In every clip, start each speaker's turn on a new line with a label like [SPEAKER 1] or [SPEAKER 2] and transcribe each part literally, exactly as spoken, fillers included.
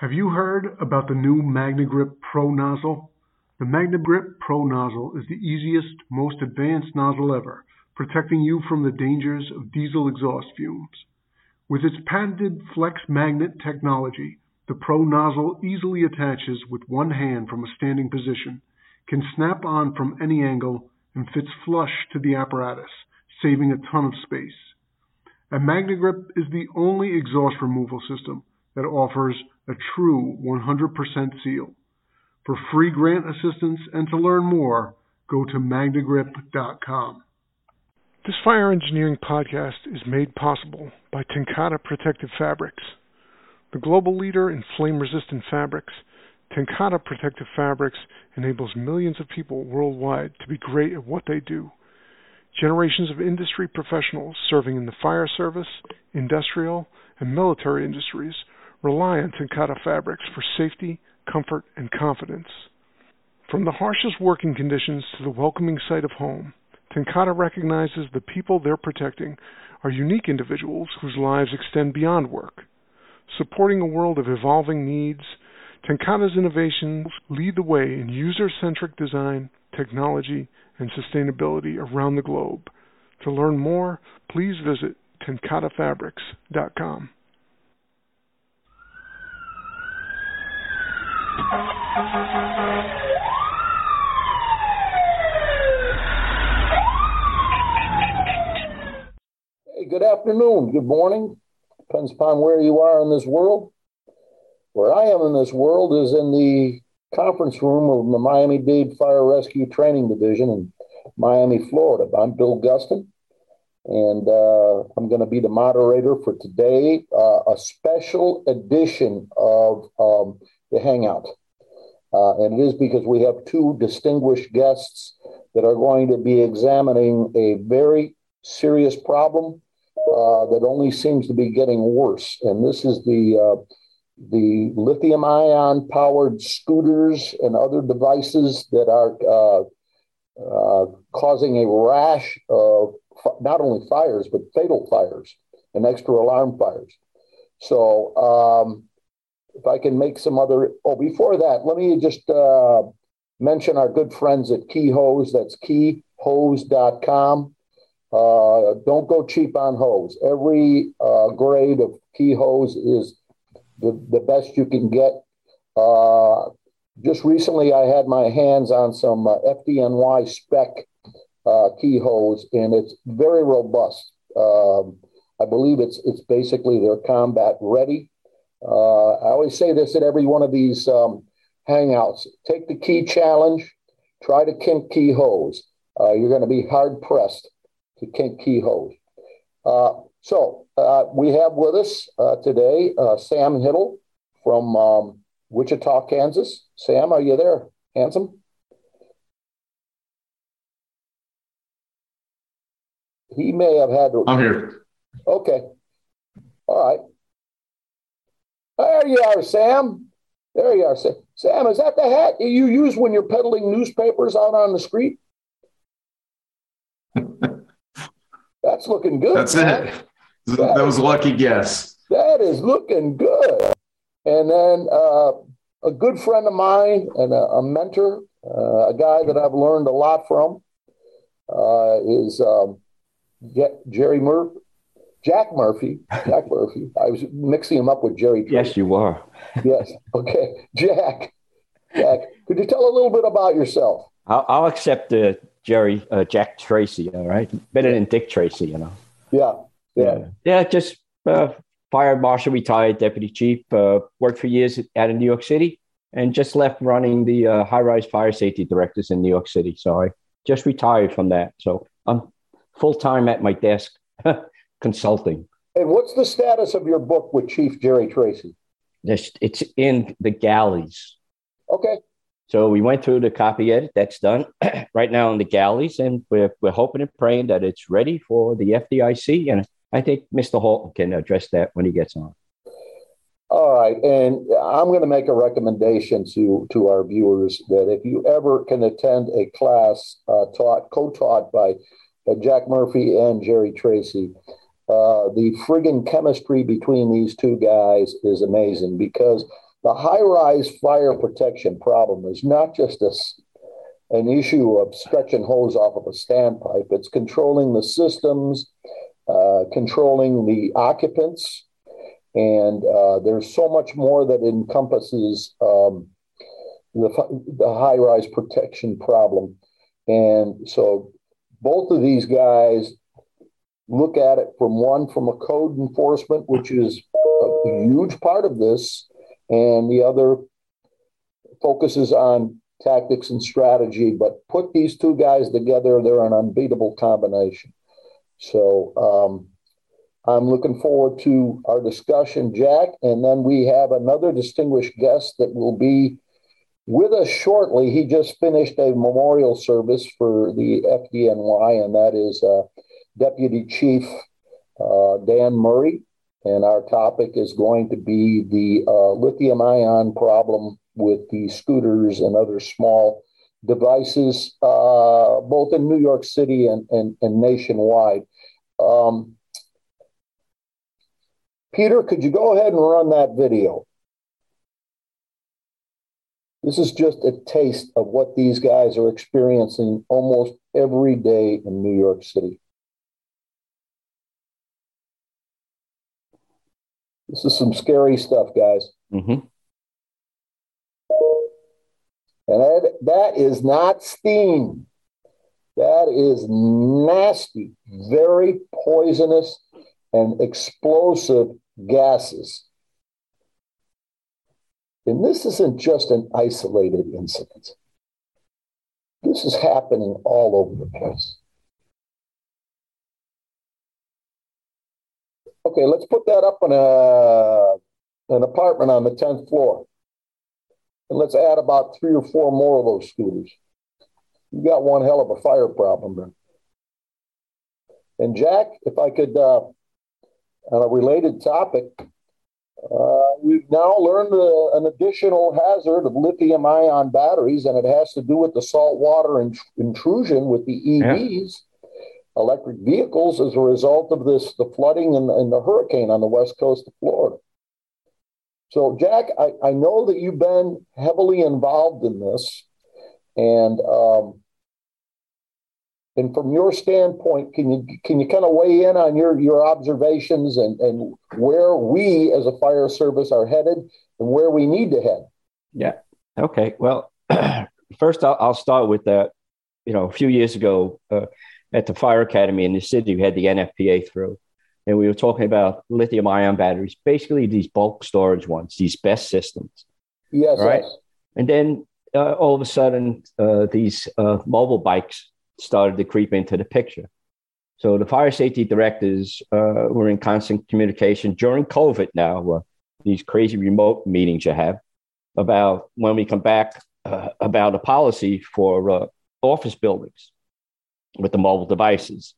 [SPEAKER 1] Have you heard about the new MagnaGrip Pro nozzle? The MagnaGrip Pro nozzle is the easiest, most advanced nozzle ever, protecting you from the dangers of diesel exhaust fumes. With its patented flex magnet technology, the Pro nozzle easily attaches with one hand from a standing position, can snap on from any angle, and fits flush to the apparatus, saving a ton of space. And MagnaGrip is the only exhaust removal system that offers a true one hundred percent seal. For free grant assistance and to learn more, go to magna grip dot com. This fire engineering podcast is made possible by Tenkata Protective Fabrics. The global leader in flame-resistant fabrics, Tenkata Protective Fabrics enables millions of people worldwide to be great at what they do. Generations of industry professionals serving in the fire service, industrial, and military industries rely on Tenkata fabrics for safety, comfort, and confidence. From the harshest working conditions to the welcoming sight of home, Tenkata recognizes the people they're protecting are unique individuals whose lives extend beyond work. Supporting a world of evolving needs, Tenkata's innovations lead the way in user-centric design, technology, and sustainability around the globe. To learn more, please visit tenkata fabrics dot com.
[SPEAKER 2] Hey, good afternoon, good morning. Depends upon where you are in this world. Where I am in this world is in the conference room of the Miami-Dade Fire Rescue Training Division in Miami, Florida. I'm Bill Gustin, and uh, I'm going to be the moderator for today, uh, a special edition of um, the Hangout. Uh, and it is because we have two distinguished guests that are going to be examining a very serious problem uh, that only seems to be getting worse. And this is the uh, the lithium-ion powered scooters and other devices that are uh, uh, causing a rash of not only fires, but fatal fires and extra alarm fires. So um, if I can make some other, oh, before that, let me just uh, mention our good friends at Key Hose. That's key hose dot com. Uh, don't go cheap on hose. Every uh, grade of Key Hose is the, the best you can get. Uh, just recently, I had my hands on some uh, F D N Y spec uh, key hose, and it's very robust. Um, I believe it's it's basically they're combat ready. Uh, I always say this at every one of these um, hangouts: take the key challenge, try to kink key hose. Uh, you're going to be hard pressed to kink key hose. Uh, so uh, we have with us uh, today uh, Sam Hiddle from um, Wichita, Kansas. Sam, are you there? Handsome? He may have had to.
[SPEAKER 3] I'm here.
[SPEAKER 2] Okay. All right. There you are, Sam. There you are, Sam. Sam, is that the hat you use when you're peddling newspapers out on the street? That's looking good.
[SPEAKER 3] That's
[SPEAKER 2] man.
[SPEAKER 3] it. That, that was a lucky guess.
[SPEAKER 2] That is looking good. And then uh, a good friend of mine and a, a mentor, uh, a guy that I've learned a lot from, uh, is um, Jerry Murphy. Jack Murphy. Jack Murphy. I was mixing him up with Jerry. Tracy.
[SPEAKER 4] Yes, you are.
[SPEAKER 2] Yes. Okay. Jack. Jack, could you tell a little bit about yourself?
[SPEAKER 4] I'll, I'll accept uh, Jerry, uh, Jack Tracy, all right? Better than Dick Tracy, you know.
[SPEAKER 2] Yeah. Yeah.
[SPEAKER 4] Yeah, yeah just uh, fire marshal, retired deputy chief, uh, worked for years out in New York City, and just left running the uh, high-rise fire safety directors in New York City. So I just retired from that. So I'm full-time at my desk consulting.
[SPEAKER 2] And what's the status of your book with Chief Jerry Tracy?
[SPEAKER 4] It's, it's in the galleys.
[SPEAKER 2] Okay.
[SPEAKER 4] So we went through the copy edit. That's done right now in the galleys, and we're we're hoping and praying that it's ready for the F D I C. And I think Mister Holton can address that when he gets on.
[SPEAKER 2] All right, and I'm going to make a recommendation to to our viewers that if you ever can attend a class uh, taught co-taught by uh, Jack Murphy and Jerry Tracy, uh, the friggin' chemistry between these two guys is amazing because the high-rise fire protection problem is not just a, an issue of stretching hose off of a standpipe. It's controlling the systems, uh, controlling the occupants, and uh, there's so much more that encompasses um, the, the high-rise protection problem. And so both of these guys look at it from one, from a code enforcement, which is a huge part of this, and the other focuses on tactics and strategy. But put these two guys together, they're an unbeatable combination. So um, I'm looking forward to our discussion, Jack. And then we have another distinguished guest that will be with us shortly. He just finished a memorial service for the F D N Y, and that is uh, Deputy Chief uh, Dan Murray. And our topic is going to be the uh, lithium-ion problem with the scooters and other small devices, uh, both in New York City and, and, and nationwide. Um, Peter, could you go ahead and run that video? This is just a taste of what these guys are experiencing almost every day in New York City. This is some scary stuff, guys.
[SPEAKER 4] Mm-hmm.
[SPEAKER 2] And that, that is not steam. That is nasty, very poisonous and explosive gases. And this isn't just an isolated incident. This is happening all over the place. Okay, let's put that up in a, an apartment on the tenth floor. And let's add about three or four more of those scooters. You got one hell of a fire problem there. And Jack, if I could, uh, on a related topic, uh, we've now learned uh, an additional hazard of lithium-ion batteries, and it has to do with the saltwater int- intrusion with the E Vs. Yeah. Electric vehicles as a result of this, the flooding and, and the hurricane on the west coast of Florida. So, Jack, I, I know that you've been heavily involved in this, and um, and from your standpoint, can you can you kind of weigh in on your, your observations and, and where we as a fire service are headed and where we need to head?
[SPEAKER 4] Yeah. Okay. Well, first I'll, I'll start with that. You know, a few years ago, uh, at the fire academy in the city, we had the N F P A through, and we were talking about lithium ion batteries, basically these bulk storage ones, these BESS systems.
[SPEAKER 2] Yes.
[SPEAKER 4] Right.
[SPEAKER 2] Yes.
[SPEAKER 4] And then uh, all of a sudden, uh, these uh, mobile bikes started to creep into the picture. So the fire safety directors uh, were in constant communication during COVID now, uh, these crazy remote meetings you have about when we come back uh, about a policy for uh, office buildings with the mobile devices.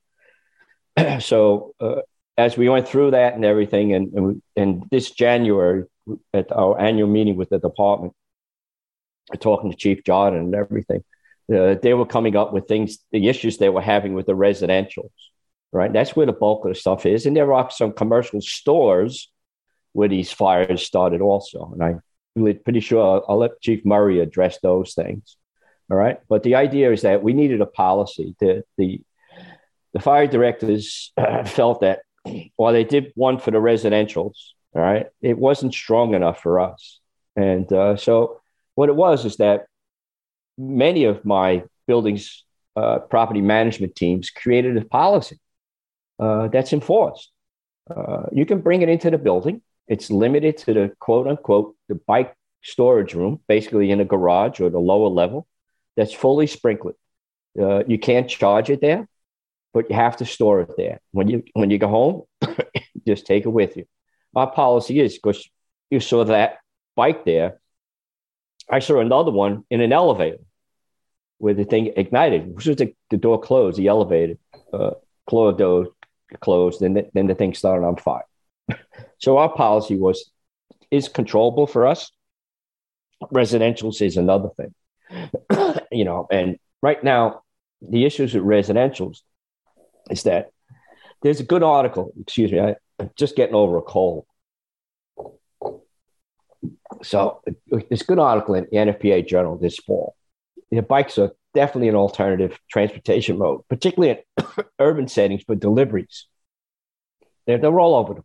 [SPEAKER 4] So uh, as we went through that and everything, and, and, and this January at our annual meeting with the department, talking to Chief Jordan and everything, uh, they were coming up with things, the issues they were having with the residentials, right? That's where the bulk of the stuff is. And there are some commercial stores where these fires started also. And I'm pretty sure I'll, I'll let Chief Murray address those things. All right. But the idea is that we needed a policy. The, the, the fire directors uh, felt that while they did one for the residentials, all right, it wasn't strong enough for us. And uh, so what it was is that many of my buildings, uh, property management teams created a policy uh, that's enforced. Uh, you can bring it into the building. It's limited to the quote unquote, the bike storage room, basically in a garage or the lower level. That's fully sprinkled. Uh, you can't charge it there, but you have to store it there. When you when you go home, just take it with you. Our policy is, because you saw that bike there, I saw another one in an elevator where the thing ignited. As soon as the, the door closed, the elevator uh, floor door closed, and the, then the thing started on fire. So our policy was, is controllable for us. Residentials is another thing. You know, and right now, the issues with residentials is that there's a good article, excuse me, I, I'm just getting over a cold. So there's a good article in the N F P A Journal this fall. The bikes are definitely an alternative transportation mode, particularly in urban settings for deliveries. They're, they're all over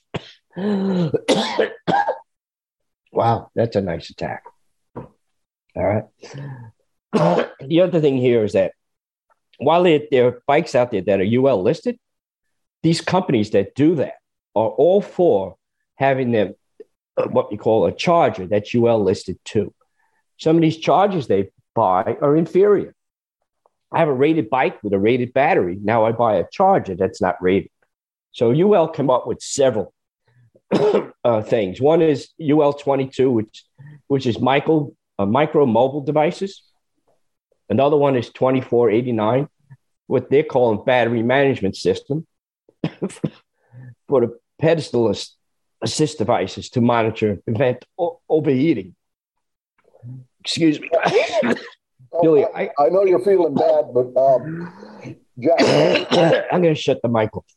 [SPEAKER 4] the place. Wow, that's a nice attack. All right. The other thing here is that while there, there are bikes out there that are U L listed, these companies that do that are all for having them uh, what we call a charger that's U L listed too. Some of these chargers they buy are inferior. I have a rated bike with a rated battery. Now I buy a charger that's not rated. So U L come up with several uh, things. One is U L twenty-two, which which is micro uh, micro mobile devices. Another one is twenty-four eighty-nine, what they're calling battery management system for the pedestal assist, assist devices to monitor and prevent o- overheating. Excuse me. Billy,
[SPEAKER 2] oh, I,
[SPEAKER 4] I,
[SPEAKER 2] I know you're feeling bad, but um, Jack,
[SPEAKER 4] I'm going to shut the mic off.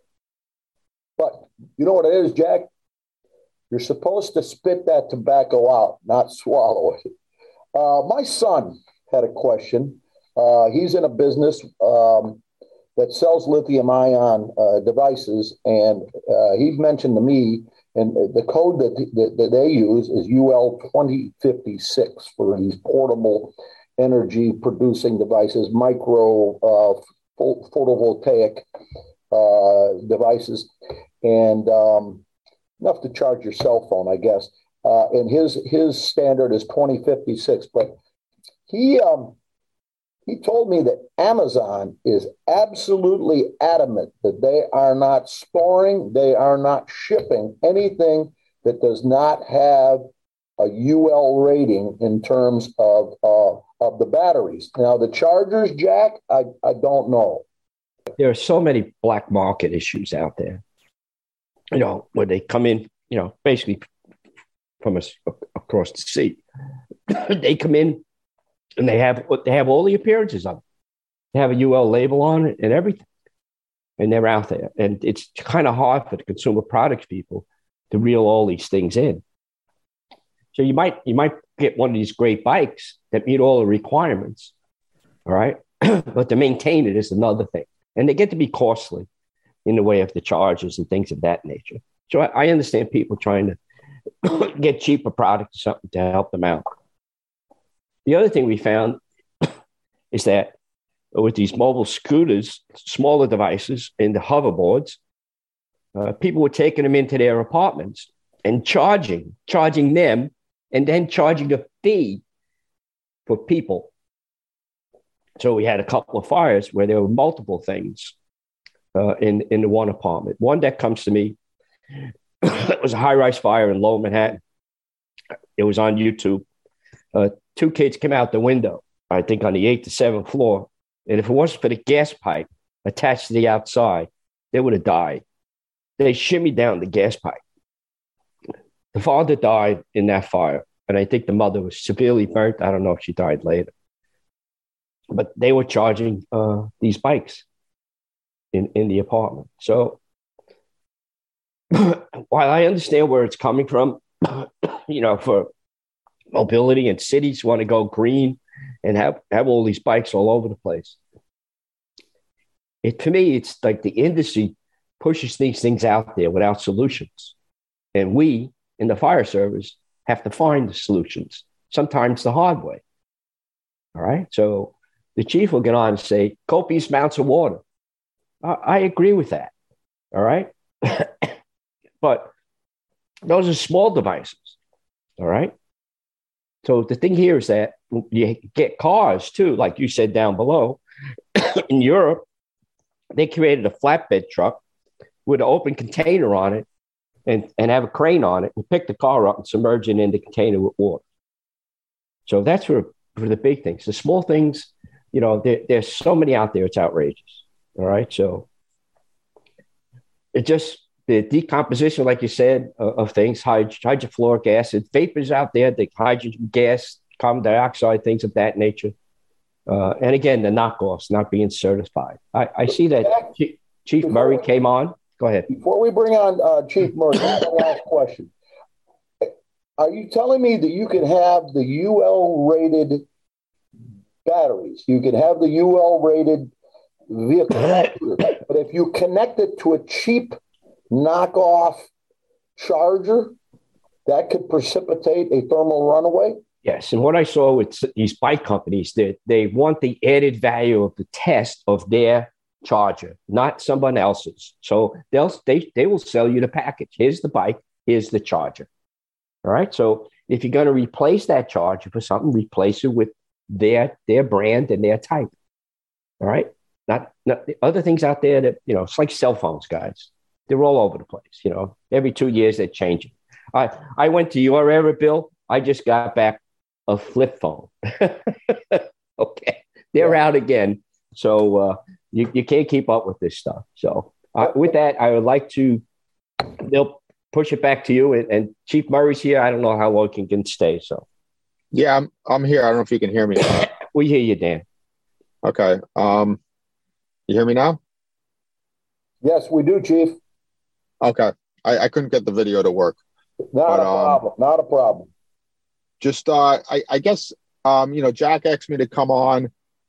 [SPEAKER 2] but you know what it is, Jack? You're supposed to spit that tobacco out, not swallow it. Uh, my son had a question. Uh, he's in a business um, that sells lithium ion uh, devices, and uh, he mentioned to me, and the code that, that, that they use is U L twenty fifty-six for these portable energy producing devices, micro uh, photovoltaic uh, devices, and um, enough to charge your cell phone, I guess. Uh, and his his standard is twenty fifty-six, but he um, he told me that Amazon is absolutely adamant that they are not storing, they are not shipping anything that does not have a U L rating in terms of uh, of the batteries. Now, the chargers, Jack, I, I don't know.
[SPEAKER 4] There are so many black market issues out there, you know, where they come in, you know, basically from us across the sea. They come in and they have they have all the appearances of it. They have a U L label on it and everything. And they're out there. And it's kind of hard for the consumer products people to reel all these things in. So you might you might get one of these great bikes that meet all the requirements, all right? But to maintain it is another thing. And they get to be costly in the way of the charges and things of that nature. So I, I understand people trying to get cheaper products or something to help them out. The other thing we found is that with these mobile scooters, smaller devices, and the hoverboards, uh, people were taking them into their apartments and charging, charging them, and then charging a fee for people. So we had a couple of fires where there were multiple things uh, in, in the one apartment. One that comes to me, it was a high-rise fire in Lower Manhattan. It was on YouTube. Uh, two kids came out the window, I think on the eighth to seventh floor. And if it wasn't for the gas pipe attached to the outside, they would have died. They shimmied down the gas pipe. The father died in that fire, and I think the mother was severely burnt. I don't know if she died later. But they were charging uh, these bikes in, in the apartment. So while I understand where it's coming from, you know, for mobility and cities want to go green and have, have all these bikes all over the place. It, to me, it's like the industry pushes these things out there without solutions. And we in the fire service have to find the solutions, sometimes the hard way. All right. So the chief will get on and say, copious amounts of water. I, I agree with that. All right. But those are small devices. All right. So the thing here is that you get cars too, like you said down below. In Europe, they created a flatbed truck with an open container on it and, and have a crane on it and pick the car up and submerge it in the container with water. So that's for, for the big things. The small things, you know, there, there's so many out there, it's outrageous. All right. So it just, the decomposition, like you said, uh, of things, hyd- hydrofluoric acid, vapors out there, the hydrogen gas, carbon dioxide, things of that nature. Uh, and again, the knockoffs not being certified. I, I see that Chief, Chief Murray came on. Go ahead.
[SPEAKER 2] Before we bring on uh, Chief Murray, one last question. Are you telling me that you can have the U L rated batteries? You can have the U L rated vehicle, but if you connect it to a cheap knockoff charger, that could precipitate a thermal runaway?
[SPEAKER 4] Yes, and what I saw with these bike companies, that they want the added value of the test of their charger, not someone else's. So they'll they they will sell you the package. Here's the bike, here's the charger. All right. So if you're going to replace that charger for something, replace it with their their brand and their type. All right. Not not the other things out there that, you know, it's like cell phones, guys. They're all over the place. You know, every two years they're changing. I I went to your era, Bill. I just got back a flip phone. Okay, they're yeah. out again. So uh, you, you can't keep up with this stuff. So uh, with that, I would like to, they'll push it back to you. And, and Chief Murray's here. I don't know how long he can stay. So
[SPEAKER 5] yeah, I'm I'm here. I don't know if you can hear me.
[SPEAKER 4] We hear you, Dan.
[SPEAKER 5] Okay. Um, you hear me now?
[SPEAKER 2] Yes, we do, Chief.
[SPEAKER 5] Okay. I, I couldn't get the video to work.
[SPEAKER 2] Not but, a problem. Um, Not a problem.
[SPEAKER 5] Just, uh, I, I guess, um, you know, Jack asked me to come on.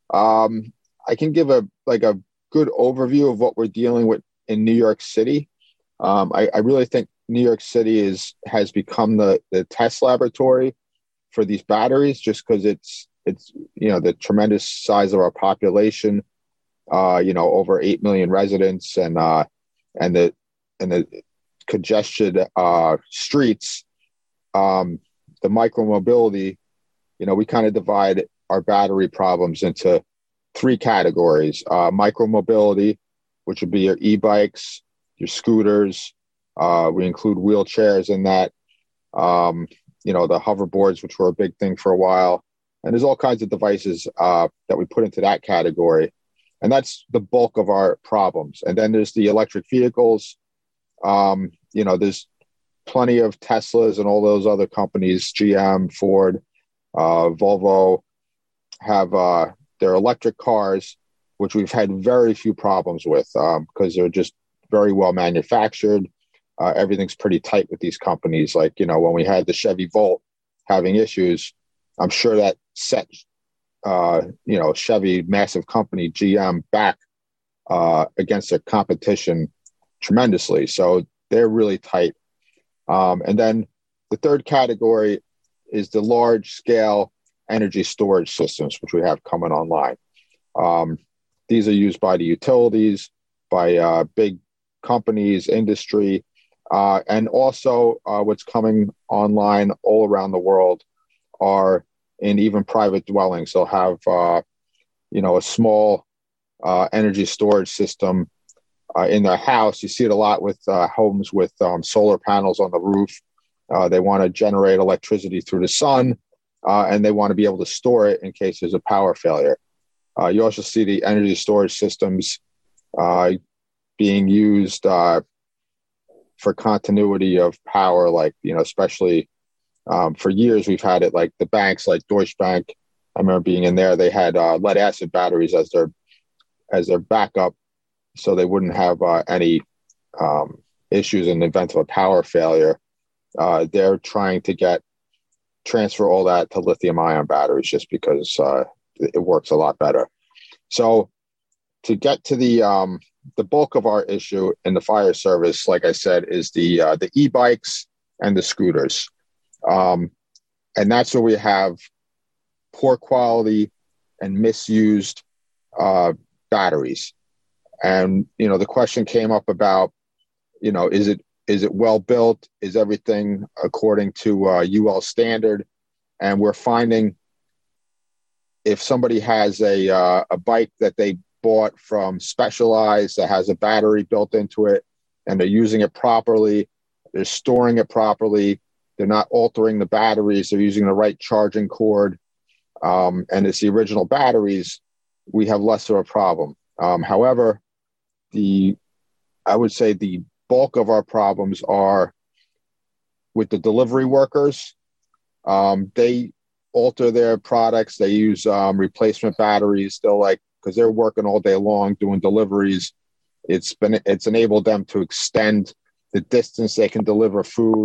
[SPEAKER 5] Um, I can give a like a good overview of what we're dealing with in New York City. Um, I, I really think New York City is has become the the test laboratory for these batteries, just because it's it's you know the tremendous size of our population. Uh, you know, over eight million residents, and uh, and the and the congested uh, streets. Um, The micromobility, you know, we kind of divide our battery problems into three categories. Uh, micromobility, which would be your e-bikes, your scooters. Uh, we include wheelchairs in that. Um, you know, the hoverboards, which were a big thing for a while. And there's all kinds of devices uh, that we put into that category. And that's the bulk of our problems. And then there's the electric vehicles. Um, you know, there's plenty of Teslas and all those other companies, G M, Ford, uh, Volvo, have uh, their electric cars, which we've had very few problems with um, because they're just very well manufactured. Uh, everything's pretty tight with these companies. Like, you know, when we had the Chevy Volt having issues, I'm sure that set, uh, you know, Chevy, massive company, G M, back uh, against their competition tremendously. So they're really tight. Um, and then the third category is the large scale energy storage systems, which we have coming online. Um, these are used by the utilities, by uh, big companies, industry, uh, and also uh, what's coming online all around the world are in even private dwellings. They'll have, uh, you know, a small uh, energy storage system Uh, in their house. You see it a lot with uh, homes with um, solar panels on the roof. Uh, they want to generate electricity through the sun, uh, and they want to be able to store it in case there's a power failure. Uh, you also see the energy storage systems uh, being used uh, for continuity of power, like, you know, especially um, for years we've had it like the banks, like Deutsche Bank. I remember being in there. They had uh, lead acid batteries as their as their backup, so they wouldn't have uh, any um, issues in the event of a power failure. Uh, they're trying to get transfer all that to lithium ion batteries just because uh, it works a lot better. So to get to the um, the bulk of our issue in the fire service, like I said, is the uh, the e-bikes and the scooters, um, and that's where we have poor quality and misused uh, batteries. And, you know, the question came up about, you know, is it is it well built? Is everything according to uh, U L standard? And we're finding if somebody has a uh, a bike that they bought from Specialized that has a battery built into it, and they're using it properly, they're storing it properly, they're not altering the batteries, they're using the right charging cord, um, and it's the original batteries, we have less of a problem. Um, however, The, I would say the bulk of our problems are with the delivery workers. Um, they alter their products. They use um, replacement batteries. They'll like, because they're working all day long doing deliveries. It's been, it's enabled them to extend the distance they can deliver food.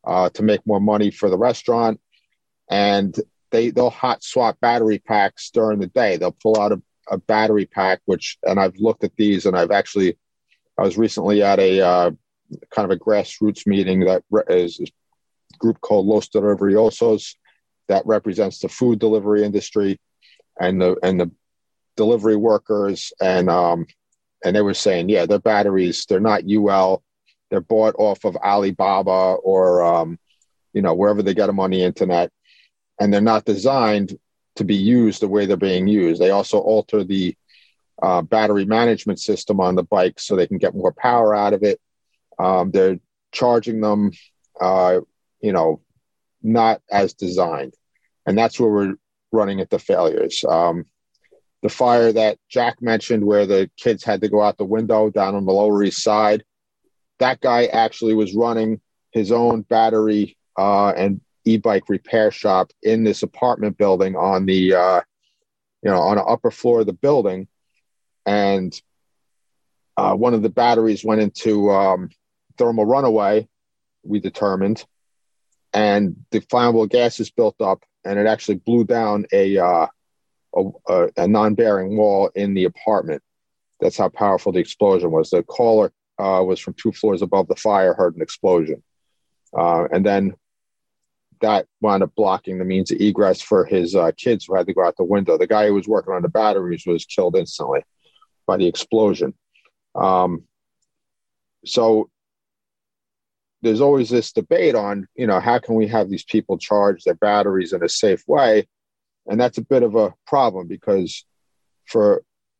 [SPEAKER 5] uh, to make more money for the restaurant. And they, they'll hot swap battery packs during the day. They'll pull out a, a battery pack, which, and I've looked at these, and I've actually, I was recently at a uh, kind of a grassroots meeting that is a group called Los Deliveriosos that represents the food delivery industry and the, and the delivery workers. And, um, and they were saying, yeah, their batteries, they're not U L, they're bought off of Alibaba or, um, you know, wherever they get them on the internet. And they're not designed to be used the way they're being used. They also alter the uh, battery management system on the bike so they can get more power out of it. Um, they're charging them, uh, you know, not as designed. And that's where we're running into failures. Um, the fire that Jack mentioned where the kids had to go out the window down on the Lower East Side, that guy actually was running his own battery uh, and e-bike repair shop in this apartment building on the, uh, you know, on the upper floor of the building. And uh, one of the batteries went into um, thermal runaway, we determined, and the flammable gases built up, and it actually blew down a, uh, a, a non-bearing wall in the apartment. That's how powerful the explosion was. The caller uh, was from two floors above the fire, heard an explosion. Uh, and then that wound up blocking the means of egress for his uh, kids who had to go out the window. The guy who was working on the batteries was killed instantly by the explosion. Um, so there's always this debate on, you know, how can we have these people charge their batteries in a safe way? And that's a bit of a problem because for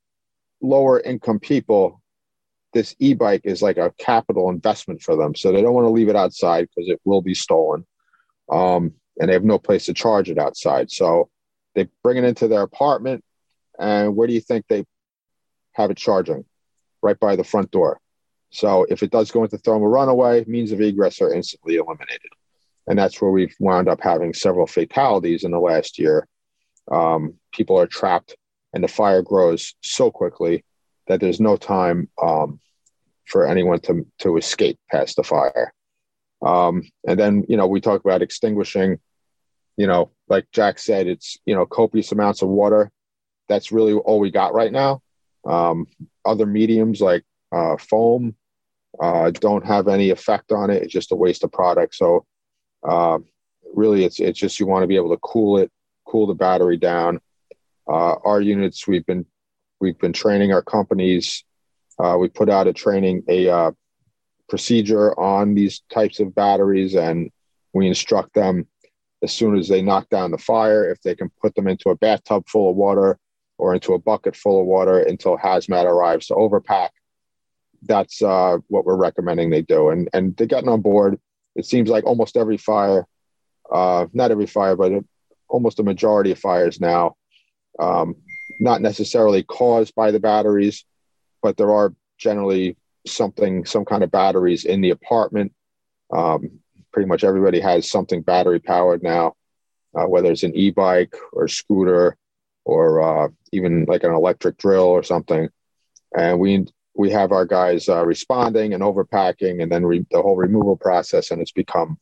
[SPEAKER 5] lower income people, this e-bike is like a capital investment for them. So they don't want to leave it outside because it will be stolen. Um, and they have no place to charge it outside. So they bring it into their apartment, and where do you think they have it charging? Right by the front door. So if it does go into thermal runaway, means of egress are instantly eliminated. And that's where we've wound up having several fatalities in the last year. Um, people are trapped, and the fire grows so quickly that there's no time um, for anyone to, to escape past the fire. Um, and then, you know, we talk about extinguishing, you know, like Jack said, it's, you know, copious amounts of water. That's really all we got right now. Um, other mediums like uh, foam uh, don't have any effect on it. It's just a waste of product. So uh, really, it's it's just you want to be able to cool it, cool the battery down. Uh, our units, we've been we've been training our companies. Uh, we put out a training a uh, procedure on these types of batteries, and we instruct them as soon as they knock down the fire, if they can put them into a bathtub full of water or into a bucket full of water until hazmat arrives to overpack. That's uh, what we're recommending they do. And and they're getting on board. It seems like almost every fire, uh, not every fire, but almost a majority of fires now, um, not necessarily caused by the batteries, but there are generally something, some kind of batteries in the apartment. Um, pretty much everybody has something battery powered now, uh, whether it's an e-bike or a scooter or uh, even like an electric drill or something. And we we have our guys uh, responding and overpacking, and then re- the whole removal process, and it's become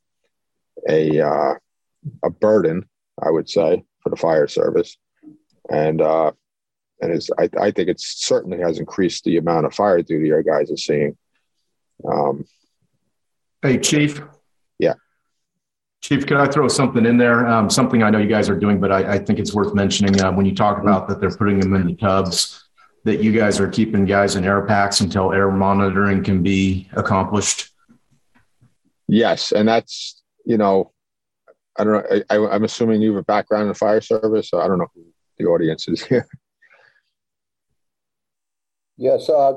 [SPEAKER 5] a uh, a burden, I would say, for the fire service. And uh, and it's I, I think it certainly has increased the amount of fire duty our guys are seeing. Um,
[SPEAKER 3] Hey, Chief.
[SPEAKER 5] Yeah.
[SPEAKER 3] Chief, could I throw something in there? Um, something I know you guys are doing, but I, I think it's worth mentioning uh, when you talk about that they're putting them in the tubs, that you guys are keeping guys in air packs until air monitoring can be accomplished.
[SPEAKER 5] Yes. And that's, you know, I don't know. I, I'm assuming you have a background in the fire service, so I don't know who the audience is here.
[SPEAKER 2] Yes. Uh,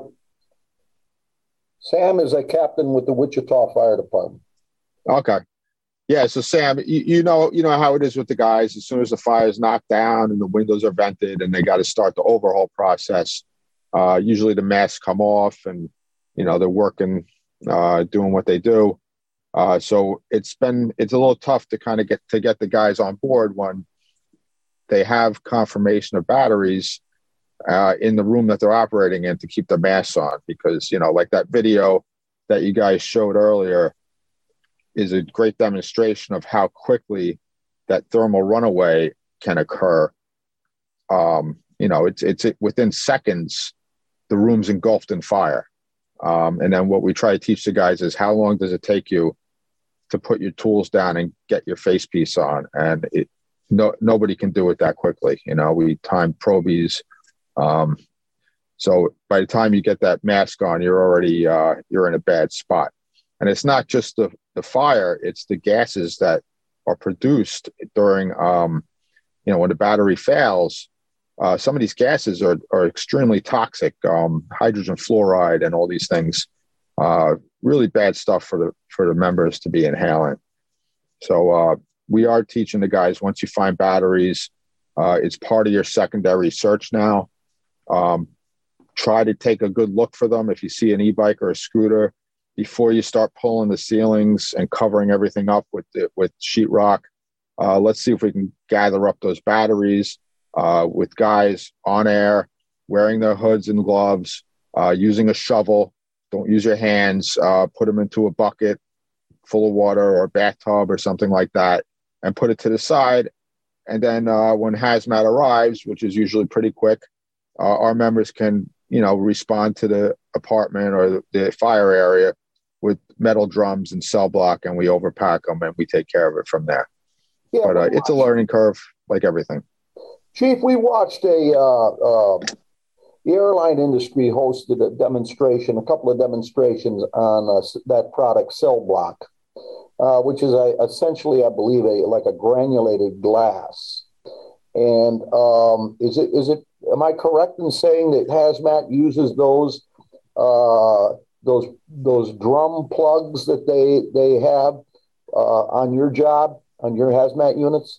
[SPEAKER 2] Sam is a captain with the Wichita Fire Department.
[SPEAKER 5] Okay. Yeah. So Sam, you, you know, you know how it is with the guys. As soon as the fire is knocked down and the windows are vented and they got to start the overhaul process, uh, usually the masks come off and, you know, they're working, uh, doing what they do. Uh, so it's been, it's a little tough to kind of get, to get the guys on board when they have confirmation of batteries uh, in the room that they're operating in to keep the masks on, because, you know, like that video that you guys showed earlier, is a great demonstration of how quickly that thermal runaway can occur. Um, you know, it's it's it, within seconds, the room's engulfed in fire. Um, and then what we try to teach the guys is how long does it take you to put your tools down and get your face piece on? And it, no nobody can do it that quickly. You know, we time probies. Um, so by the time you get that mask on, you're already uh, you're in a bad spot. And it's not just the the fire; it's the gases that are produced during, um, you know, when the battery fails. Uh, some of these gases are, are extremely toxic, um, hydrogen fluoride and all these things, uh, really bad stuff for the for the members to be inhaling. So uh, we are teaching the guys, once you find batteries, uh, it's part of your secondary search now. Um, try to take a good look for them. If you see an e-bike or a scooter, before you start pulling the ceilings and covering everything up with the, with sheetrock, uh, let's see if we can gather up those batteries. Uh, with guys on air, wearing their hoods and gloves, uh, using a shovel. Don't use your hands. Uh, put them into a bucket full of water or a bathtub or something like that, and put it to the side. And then uh, when hazmat arrives, which is usually pretty quick, uh, our members can, you know, respond to the apartment or the, the fire area with metal drums and cell block, and we overpack them and we take care of it from there. Yeah, but uh, it's a learning curve, like everything.
[SPEAKER 2] Chief, we watched a, uh, uh, the airline industry hosted a demonstration, a couple of demonstrations on uh, that product, Cell Block, uh, which is a, essentially, I believe, a like a granulated glass. And um, is it is it? Am I correct in saying that Hazmat uses those uh, those those drum plugs that they they have uh, on your job, on your Hazmat units?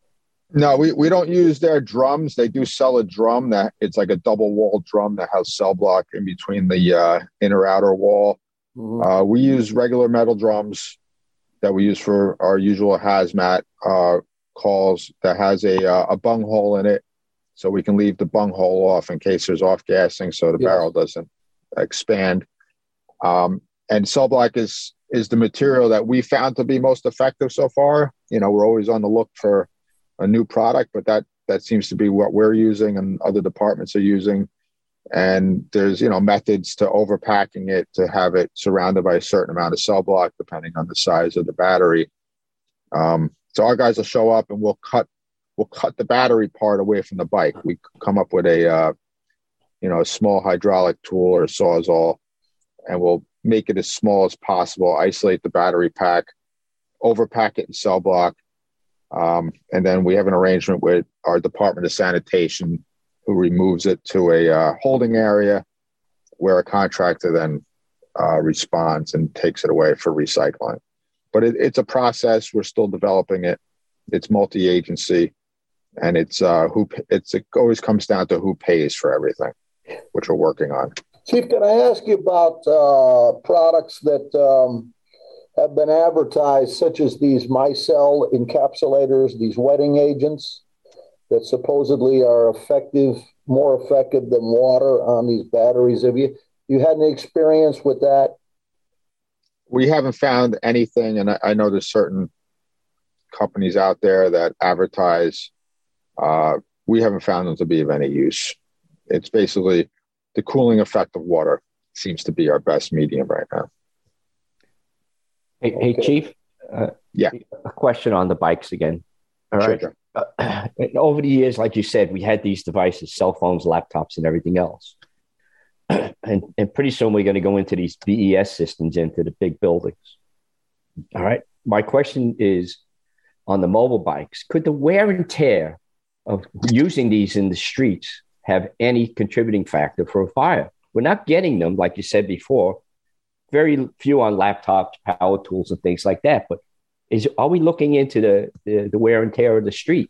[SPEAKER 5] No, we, we don't use their drums. They do sell a drum that it's like a double wall drum that has cell block in between the uh, inner outer wall. Mm-hmm. Uh, we use regular metal drums that we use for our usual hazmat uh, calls that has a uh, a bung hole in it, so we can leave the bung hole off in case there's off gassing, so the yes. barrel doesn't expand. Um, and cell block is is the material that we found to be most effective so far. You know, we're always on the look for a new product, but that that seems to be what we're using and other departments are using. And there's, you know, methods to overpacking it to have it surrounded by a certain amount of cell block, depending on the size of the battery. Um, so our guys will show up and we'll cut we'll cut the battery part away from the bike. We come up with a uh, you know, a small hydraulic tool or a sawzall, and we'll make it as small as possible, isolate the battery pack, overpack it in cell block. Um, and then we have an arrangement with our Department of Sanitation, who removes it to a uh, holding area where a contractor then uh, responds and takes it away for recycling. But it, it's a process. We're still developing it. It's multi-agency, and it's uh, who it's it always comes down to who pays for everything, which we're working on.
[SPEAKER 2] Chief, can I ask you about uh, products that um have been advertised, such as these micelle encapsulators, these wetting agents that supposedly are effective, more effective than water on these batteries? Have you you had any experience with that?
[SPEAKER 5] We haven't found anything, and I, I know there's certain companies out there that advertise. Uh, we haven't found them to be of any use. It's basically the cooling effect of water seems to be our best medium right now.
[SPEAKER 4] Hey, okay. hey, Chief. Uh,
[SPEAKER 5] yeah.
[SPEAKER 4] A question on the bikes again. All right. Sure. Uh, over the years, like you said, we had these devices, cell phones, laptops, and everything else. and, and pretty soon we're going to go into these B E S systems into the big buildings. All right. My question is, on the mobile bikes, could the wear and tear of using these in the streets have any contributing factor for a fire? We're not getting them, like you said before. Very few on laptops, power tools, and things like that. But is are we looking into the, the, the wear and tear of the street?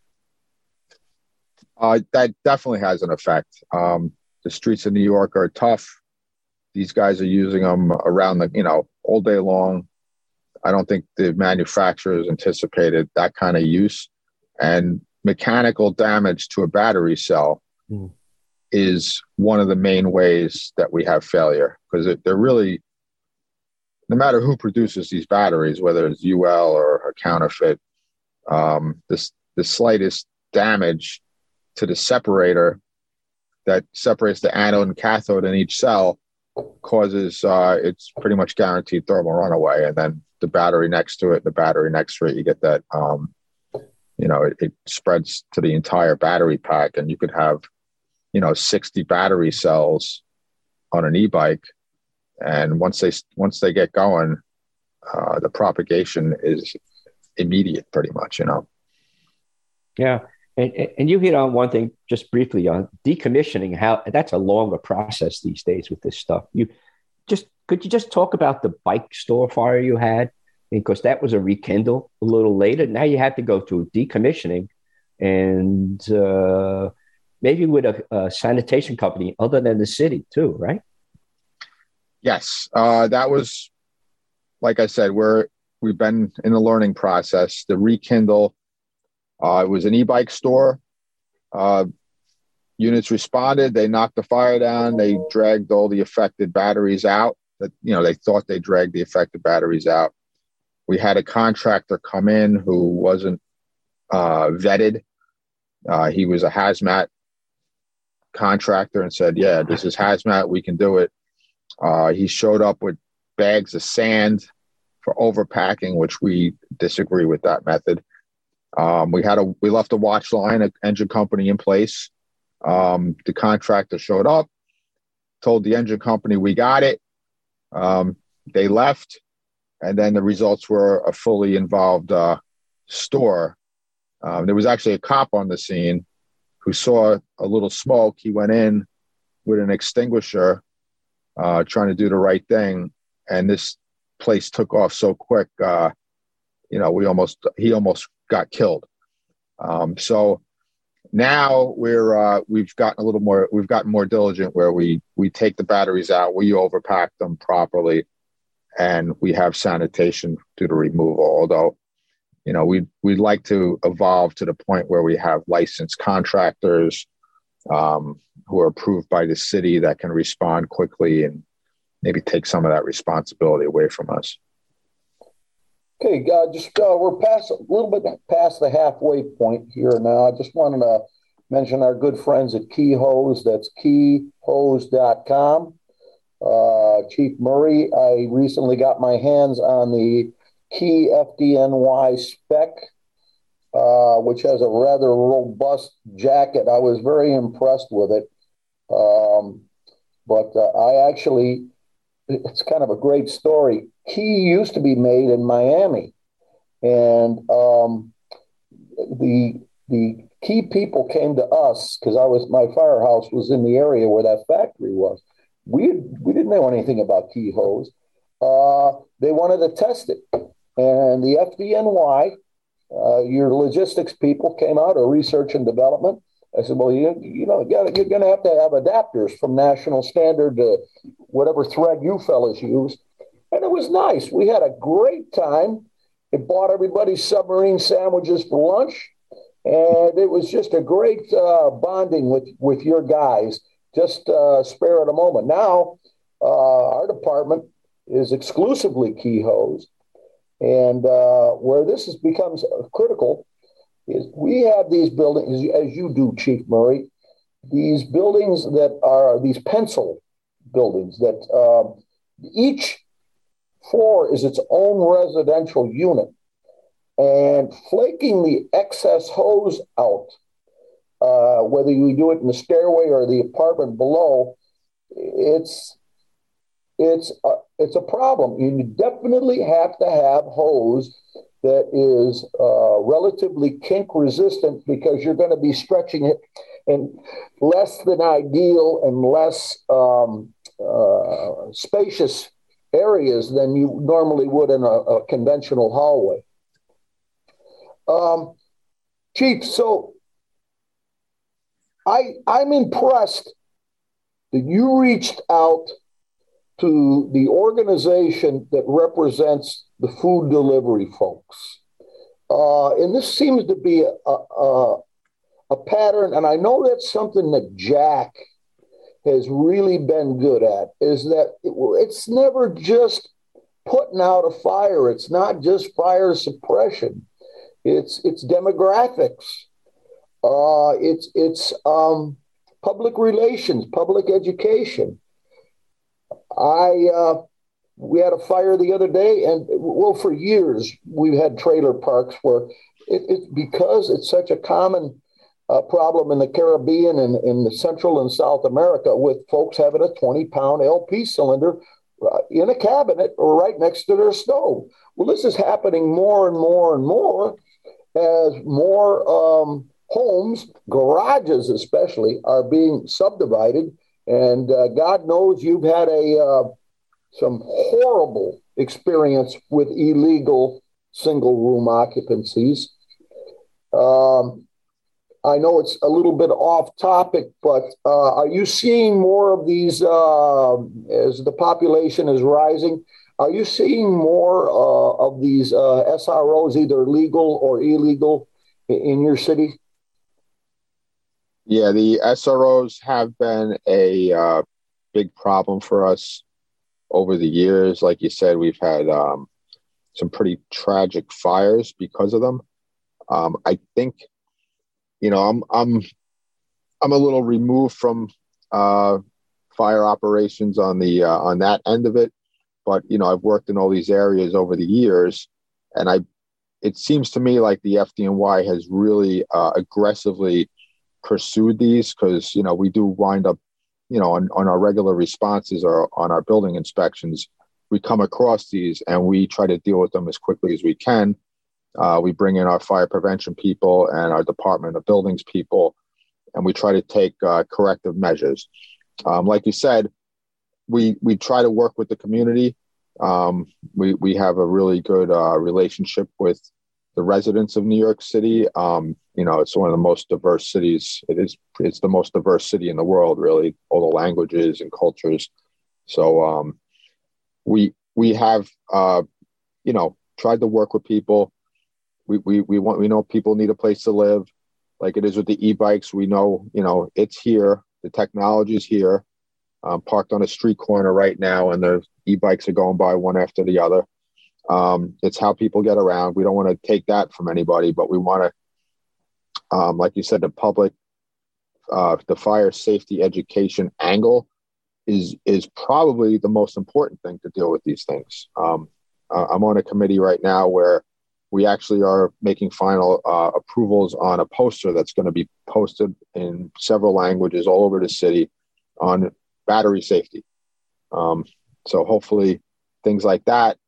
[SPEAKER 5] Uh, that definitely has an effect. Um, the streets of New York are tough. These guys are using them around the, you know, all day long. I don't think the manufacturers anticipated that kind of use. And mechanical damage to a battery cell mm. is one of the main ways that we have failure, because they're really no matter who produces these batteries, whether it's U L or a counterfeit, um, this the slightest damage to the separator that separates the anode and cathode in each cell causes uh, it's pretty much guaranteed thermal runaway. And then the battery next to it, the battery next to it, you get that, um, you know, it, it spreads to the entire battery pack, and you could have, you know, sixty battery cells on an e-bike. And once they once they get going, uh, the propagation is immediate, pretty much, you know.
[SPEAKER 4] Yeah. And, and you hit on one thing just briefly on decommissioning, how that's a longer process these days with this stuff. You just could you just talk about the bike store fire you had? Because that was a rekindle a little later. Now you had to go through decommissioning and uh, maybe with a, a sanitation company other than the city too, right?
[SPEAKER 5] Yes. Uh, that was, like I said, we're, we've been in the learning process. The rekindle, Uh, it was an e-bike store. Uh, units responded. They knocked the fire down. They dragged all the affected batteries out. That you know, they thought they dragged the affected batteries out. We had a contractor come in who wasn't uh, vetted. Uh, he was a hazmat contractor and said, "Yeah, this is hazmat. We can do it." Uh, he showed up with bags of sand for overpacking, which we disagree with that method. Um, we had a we left a watch line, an engine company in place. Um, the contractor showed up, told the engine company we got it. Um, they left, and then the results were a fully involved uh, store. Um, there was actually a cop on the scene who saw a little smoke. He went in with an extinguisher, uh, trying to do the right thing, and this place took off so quick. Uh, you know, we almost he almost got killed. Um, so now we're uh, we've gotten a little more we've gotten more diligent where we we take the batteries out, we overpack them properly, and we have sanitation do the removal. Although, you know, we we'd like to evolve to the point where we have licensed contractors um, who are approved by the city that can respond quickly and maybe take some of that responsibility away from us.
[SPEAKER 2] Okay, uh, just uh, we're past a little bit past the halfway point here now. I just wanted to mention our good friends at Key Hose. That's key hose dot com. Uh, Chief Murray, I recently got my hands on the Key F D N Y spec, uh, which has a rather robust jacket. I was very impressed with it. Um, but uh, I actually, it's kind of a great story. Key used to be made in Miami, and um, the the Key people came to us because I was my firehouse was in the area where that factory was. We we didn't know anything about Key Hose. Uh, they wanted to test it, and the F D N Y, uh, your logistics people came out, or research and development. I said, well, you, you know, you're going to have to have adapters from national standard to whatever thread you fellas use. And it was nice. We had a great time. It bought everybody submarine sandwiches for lunch. And it was just a great uh, bonding with, with your guys. Just uh, spare it a moment. Now, uh, our department is exclusively Key Hose. And uh, where this is, becomes critical is we have these buildings, as you do, Chief Murray, these buildings that are these pencil buildings that uh, each floor is its own residential unit. And flaking the excess hose out, uh, whether you do it in the stairway or the apartment below, it's it's a, it's a problem. You definitely have to have hose that is uh, relatively kink resistant, because you're going to be stretching it in less than ideal and less um, uh, spacious areas than you normally would in a, a conventional hallway. Um, Chief, so I, I'm impressed that you reached out to the organization that represents the food delivery folks. Uh, and this seems to be a, a, a pattern, and I know that's something that Jack has really been good at, is that it, it's never just putting out a fire. It's not just fire suppression. It's it's demographics. Uh, it's it's um, public relations, public education. I uh, we had a fire the other day, and well, for years we've had trailer parks where it, it because it's such a common uh, problem in the Caribbean and in the Central and South America, with folks having a twenty pound L P cylinder uh, in a cabinet or right next to their stove. Well, this is happening more and more and more as more um, homes, garages especially, are being subdivided. And uh, God knows you've had a uh, some horrible experience with illegal single room occupancies. Um, I know it's a little bit off topic, but uh, are you seeing more of these uh, as the population is rising? Are you seeing more uh, of these uh, S R Os, either legal or illegal, in your city?
[SPEAKER 5] Yeah, the S R Os have been a uh, big problem for us over the years. Like you said, we've had um, some pretty tragic fires because of them. Um, I think, you know, I'm I'm I'm a little removed from uh, fire operations on the uh, on that end of it, but you know, I've worked in all these areas over the years, and I it seems to me like the F D N Y has really uh, aggressively pursued these, because you know we do wind up, you know, on, on our regular responses or on our building inspections, we come across these and we try to deal with them as quickly as we can. Uh, we bring in our fire prevention people and our Department of Buildings people, and we try to take uh, corrective measures. Um, like you said, we we try to work with the community. Um, we we have a really good uh, relationship with the residents of New York City. Um, you know, it's one of the most diverse cities. It is, it's the most diverse city in the world, really, all the languages and cultures. So um, we, we have, uh, you know, tried to work with people. We, we, we want, we know people need a place to live, like it is with the e-bikes. We know, you know, it's here. The technology is here. I'm parked on a street corner right now, and the e-bikes are going by one after the other. Um, it's how people get around. We don't want to take that from anybody, but we want to, um, like you said, the public, uh, the fire safety education angle is is probably the most important thing to deal with these things. Um, uh, I'm on a committee right now where we actually are making final uh, approvals on a poster that's going to be posted in several languages all over the city on battery safety. Um, so hopefully things like that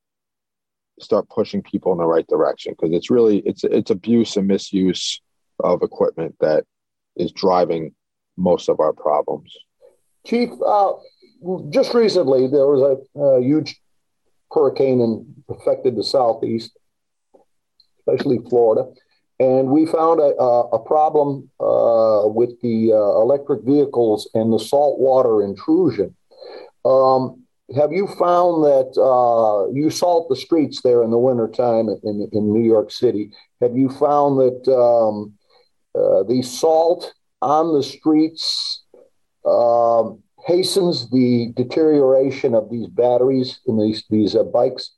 [SPEAKER 5] start pushing people in the right direction, because it's really it's it's abuse and misuse of equipment that is driving most of our problems.
[SPEAKER 2] Chief, uh, just recently there was a, a huge hurricane and affected the Southeast, especially Florida, and we found a, a, a problem uh, with the uh, electric vehicles and the saltwater intrusion. Um, Have you found that uh, you salt the streets there in the wintertime in, in New York City? Have you found that um, uh, the salt on the streets um, hastens the deterioration of these batteries in these, these uh, bikes?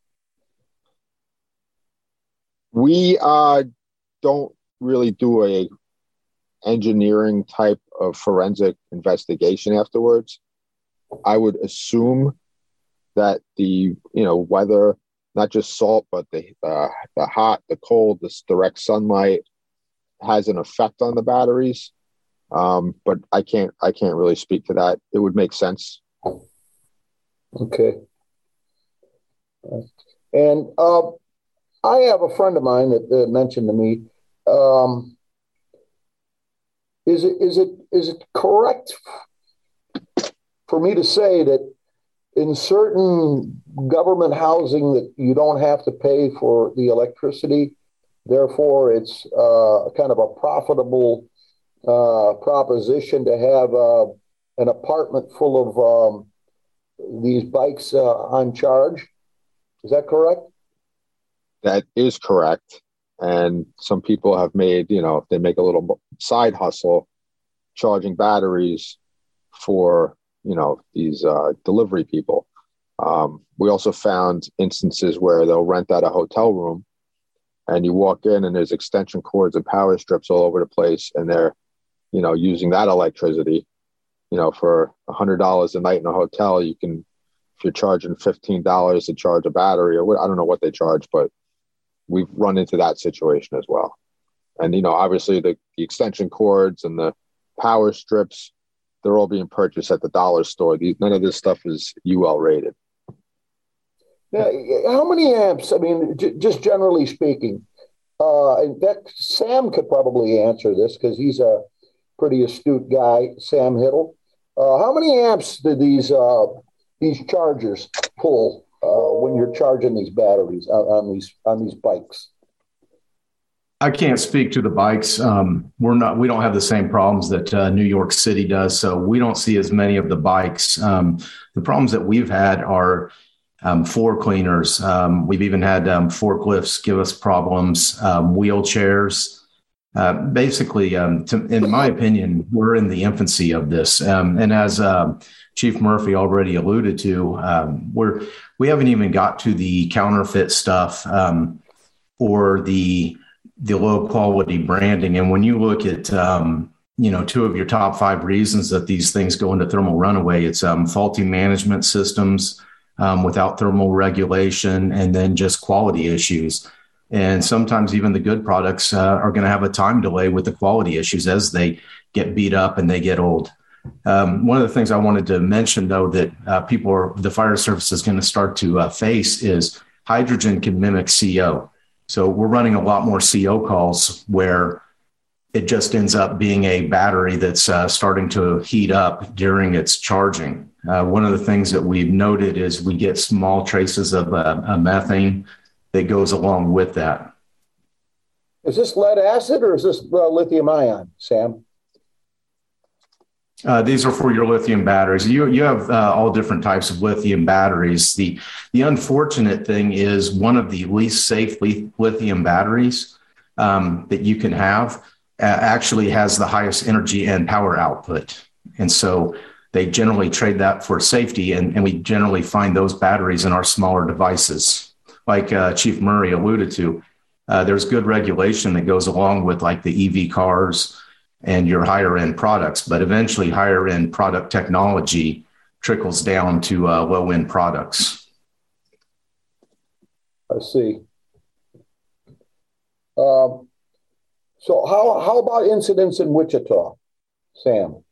[SPEAKER 5] We uh, don't really do a engineering type of forensic investigation afterwards. I would assume that the, you know, weather, not just salt, but the uh, the hot, the cold, this direct sunlight has an effect on the batteries. Um, but I can't I can't really speak to that. It would make sense.
[SPEAKER 2] Okay. And uh, I have a friend of mine that uh, mentioned to me, um, is it is it is it correct for me to say that in certain government housing that you don't have to pay for the electricity, therefore it's uh, kind of a profitable uh, proposition to have uh, an apartment full of um, these bikes uh, on charge? Is that correct?
[SPEAKER 5] That is correct. And some people have made, you know, they make a little side hustle charging batteries for, you know, these uh, delivery people. Um, we also found instances where they'll rent out a hotel room and you walk in and there's extension cords and power strips all over the place, and they're, you know, using that electricity. You know, for a hundred dollars a night in a hotel, you can, if you're charging fifteen dollars to charge a battery, or what, I don't know what they charge, but we've run into that situation as well. And, you know, obviously the, the extension cords and the power strips, they're all being purchased at the dollar store. These, none of this stuff is U L rated.
[SPEAKER 2] Yeah, how many amps? I mean, j- just generally speaking, uh, in fact, Sam could probably answer this because he's a pretty astute guy, Sam Hiddle. Uh, how many amps do these uh, these chargers pull uh, when you're charging these batteries on, on these on these bikes?
[SPEAKER 3] I can't speak to the bikes. Um, we're not. We don't have the same problems that uh, New York City does, so we don't see as many of the bikes. Um, the problems that we've had are um, floor cleaners. Um, we've even had um, forklifts give us problems. Um, wheelchairs. Uh, basically, um, to, in my opinion, we're in the infancy of this. Um, and as uh, Chief Murphy already alluded to, um, we're we haven't even got to the counterfeit stuff um, or the the low quality branding. And when you look at um, you know two of your top five reasons that these things go into thermal runaway, it's um, faulty management systems um, without thermal regulation, and then just quality issues. And sometimes even the good products uh, are going to have a time delay with the quality issues as they get beat up and they get old. Um, one of the things I wanted to mention, though, that uh, people are, the fire service is going to start to uh, face is hydrogen can mimic C O. So we're running a lot more C O calls where it just ends up being a battery that's uh, starting to heat up during its charging. Uh, one of the things that we've noted is we get small traces of uh, uh, methane that goes along with that.
[SPEAKER 2] Is this lead acid or is this uh, lithium ion, Sam?
[SPEAKER 3] Uh, these are for your lithium batteries. You you have uh, all different types of lithium batteries. The the unfortunate thing is one of the least safe li- lithium batteries um, that you can have uh, actually has the highest energy and power output. And so they generally trade that for safety, and, and we generally find those batteries in our smaller devices. Like uh, Chief Murray alluded to, uh, there's good regulation that goes along with like the E V cars and your higher end products, but eventually higher end product technology trickles down to uh, low end products.
[SPEAKER 2] I see. Um, so how, how about incidents in Wichita, Sam?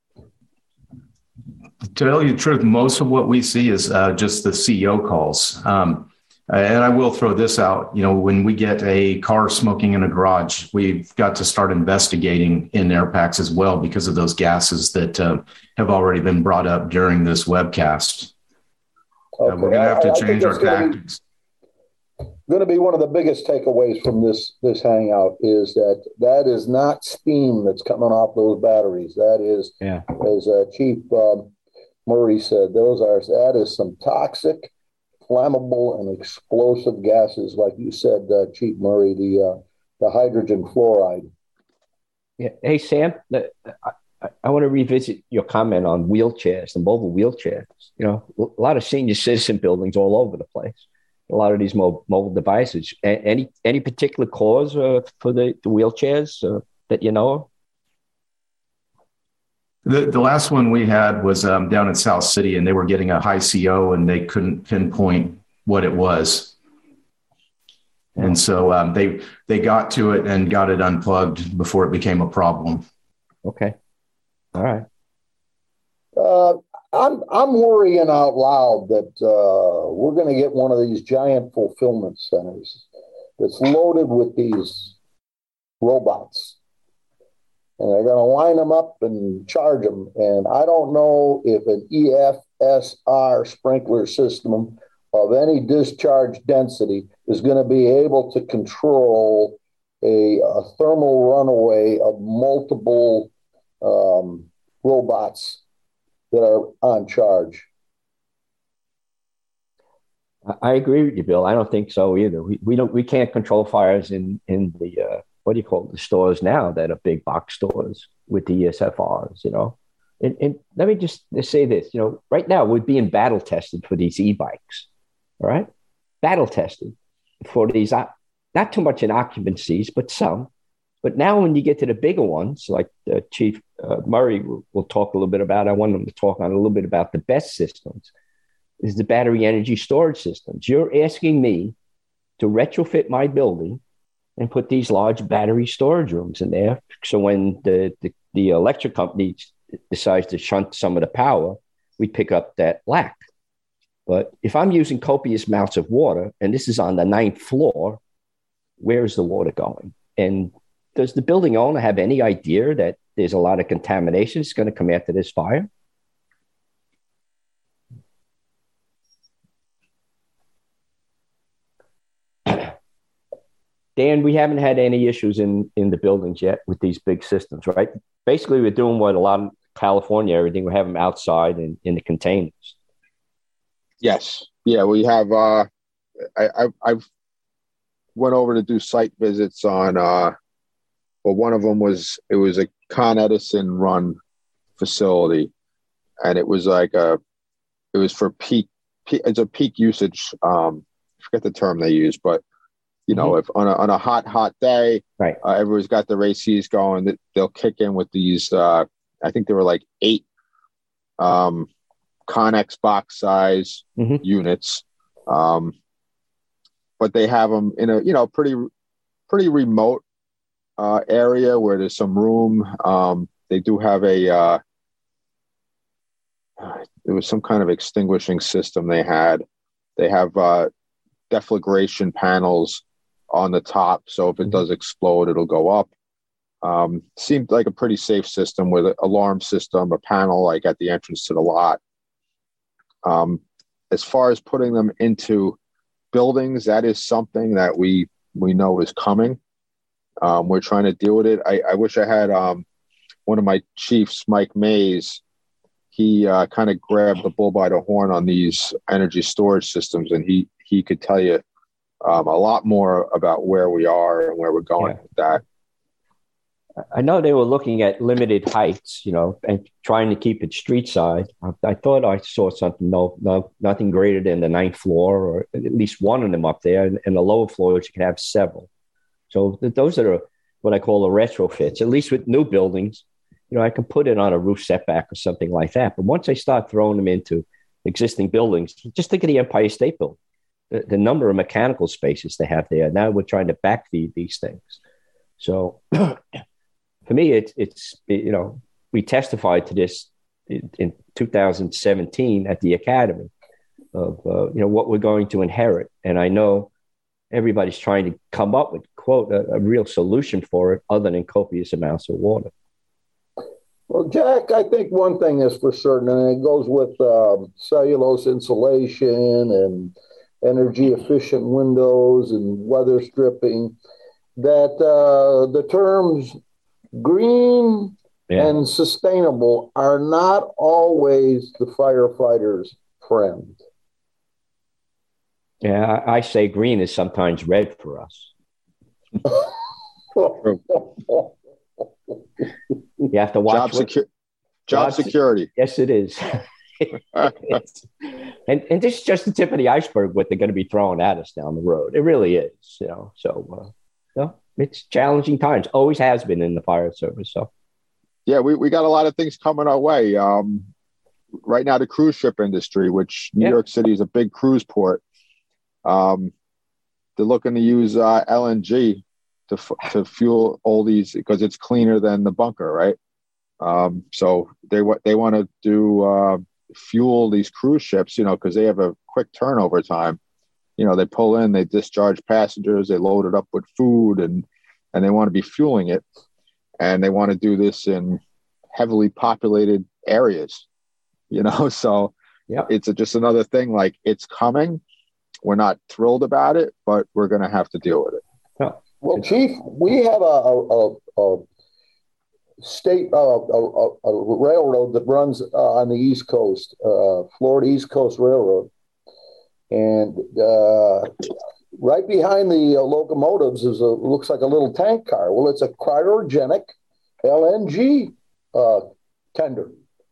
[SPEAKER 3] To tell you the truth, most of what we see is uh, just the C O calls. Um, Uh, and I will throw this out, you know, when we get a car smoking in a garage, we've got to start investigating in air packs as well because of those gases that uh, have already been brought up during this webcast. Okay. Uh, we're going to have to I, change I our tactics.
[SPEAKER 2] Going to be one of the biggest takeaways from this this hangout is that that is not steam that's coming off those batteries. That is, yeah. as uh, Chief um, Murray said, those are that is some toxic, flammable and explosive gases, like you said, uh, Chief Murray, the uh, the hydrogen fluoride.
[SPEAKER 4] Yeah. Hey, Sam, I, I, I want to revisit your comment on wheelchairs, the mobile wheelchairs. You know, a lot of senior citizen buildings all over the place. A lot of these mo- mobile devices. A- any any particular cause uh, for the, the wheelchairs uh, that you know of?
[SPEAKER 3] The, the last one we had was um, down in South City, and they were getting a high C O and they couldn't pinpoint what it was. And so um, they they got to it and got it unplugged before it became a problem.
[SPEAKER 4] Okay. All right.
[SPEAKER 2] Uh, I'm I'm worrying out loud that uh, we're going to get one of these giant fulfillment centers that's loaded with these robots. And they're going to line them up and charge them. And I don't know if an E F S R sprinkler system of any discharge density is going to be able to control a, a thermal runaway of multiple um, robots that are on charge.
[SPEAKER 4] I agree with you, Bill. I don't think so either. We we don't we can't control fires in in the uh, what do you call it, the stores now that are big box stores with the E S F Rs, you know. And, and let me just say this, you know, right now we're being battle tested for these e-bikes, all right? Battle tested for these, uh, not too much in occupancies, but some. But now when you get to the bigger ones, like uh, Chief uh, Murray will, will talk a little bit about, I want him to talk on a little bit about the best systems, is the battery energy storage systems. You're asking me to retrofit my building and put these large battery storage rooms in there. So when the, the, the electric company decides to shunt some of the power, we pick up that lack. But if I'm using copious amounts of water, and this is on the ninth floor, where is the water going? And does the building owner have any idea that there's a lot of contamination that's going to come after this fire? Dan, we haven't had any issues in, in the buildings yet with these big systems, right? Basically, we're doing what a lot of California, everything, we have them outside in, in the containers.
[SPEAKER 5] Yes. Yeah, we have, uh, I, I, I've went over to do site visits on, uh, well, one of them was, it was a Con Edison run facility. And it was like a, it was for peak, peak it's a peak usage. Um, I forget the term they use, but you know, mm-hmm. if on a, on a hot, hot day,
[SPEAKER 4] right,
[SPEAKER 5] uh, everyone's got their A Cs going, that they'll kick in with these, uh, I think there were like eight um, Connex box size mm-hmm. units. Um, but they have them in a, you know, pretty, pretty remote uh, area where there's some room. Um, they do have a, uh, there was some kind of extinguishing system they had. They have uh, deflagration panels on the top. So if it mm-hmm. does explode, it'll go up. Um, seemed like a pretty safe system with an alarm system, a panel like at the entrance to the lot. Um, as far as putting them into buildings, that is something that we we know is coming. Um, we're trying to deal with it. I, I wish I had um, one of my chiefs, Mike Mays. He uh, kind of grabbed the bull by the horn on these energy storage systems, and he he could tell you um, a lot more about where we are and where we're going yeah. with that.
[SPEAKER 4] I know they were looking at limited heights, you know, and trying to keep it street side. I, I thought I saw something, no, no, nothing greater than the ninth floor, or at least one of them up there, and, and the lower floors you can have several. So th- those are what I call the retrofits. At least with new buildings, you know, I can put it on a roof setback or something like that. But once I start throwing them into existing buildings, just think of the Empire State Building, the, the number of mechanical spaces they have there. Now we're trying to backfeed these things. So. For me, it's, it's you know, we testified to this in, in two thousand seventeen at the Academy of, uh, you know, what we're going to inherit. And I know everybody's trying to come up with, quote, a, a real solution for it other than copious amounts of water.
[SPEAKER 2] Well, Jack, I think one thing is for certain, and it goes with um, cellulose insulation and energy efficient windows and weather stripping, that uh, the terms green yeah. and sustainable are not always the firefighter's friend.
[SPEAKER 4] Yeah, I, I say green is sometimes red for us. You have to watch.
[SPEAKER 5] Job, secu- job, job security.
[SPEAKER 4] Yes, it is. and and this is just the tip of the iceberg. What they're going to be throwing at us down the road. It really is. You know. So, uh, no. It's challenging times. Always has been in the fire service. So,
[SPEAKER 5] yeah, we, we got a lot of things coming our way. Um, right now, the cruise ship industry, which New yeah. York City is a big cruise port, um, they're looking to use uh, L N G to to fuel all these because it's cleaner than the bunker, right? Um, so they they want to do uh, fuel these cruise ships, you know, because they have a quick turnover time. You know, they pull in, they discharge passengers, they load it up with food, and and they want to be fueling it. And they want to do this in heavily populated areas, you know. So yeah, it's a, just another thing, like it's coming. We're not thrilled about it, but we're going to have to deal with it.
[SPEAKER 2] Yeah. Well, Chief, we have a, a, a, a state, uh, a, a railroad that runs uh, on the East Coast, uh, Florida East Coast Railroad. And uh, right behind the uh, locomotives is a looks like a little tank car. Well, it's a cryogenic L N G uh, tender.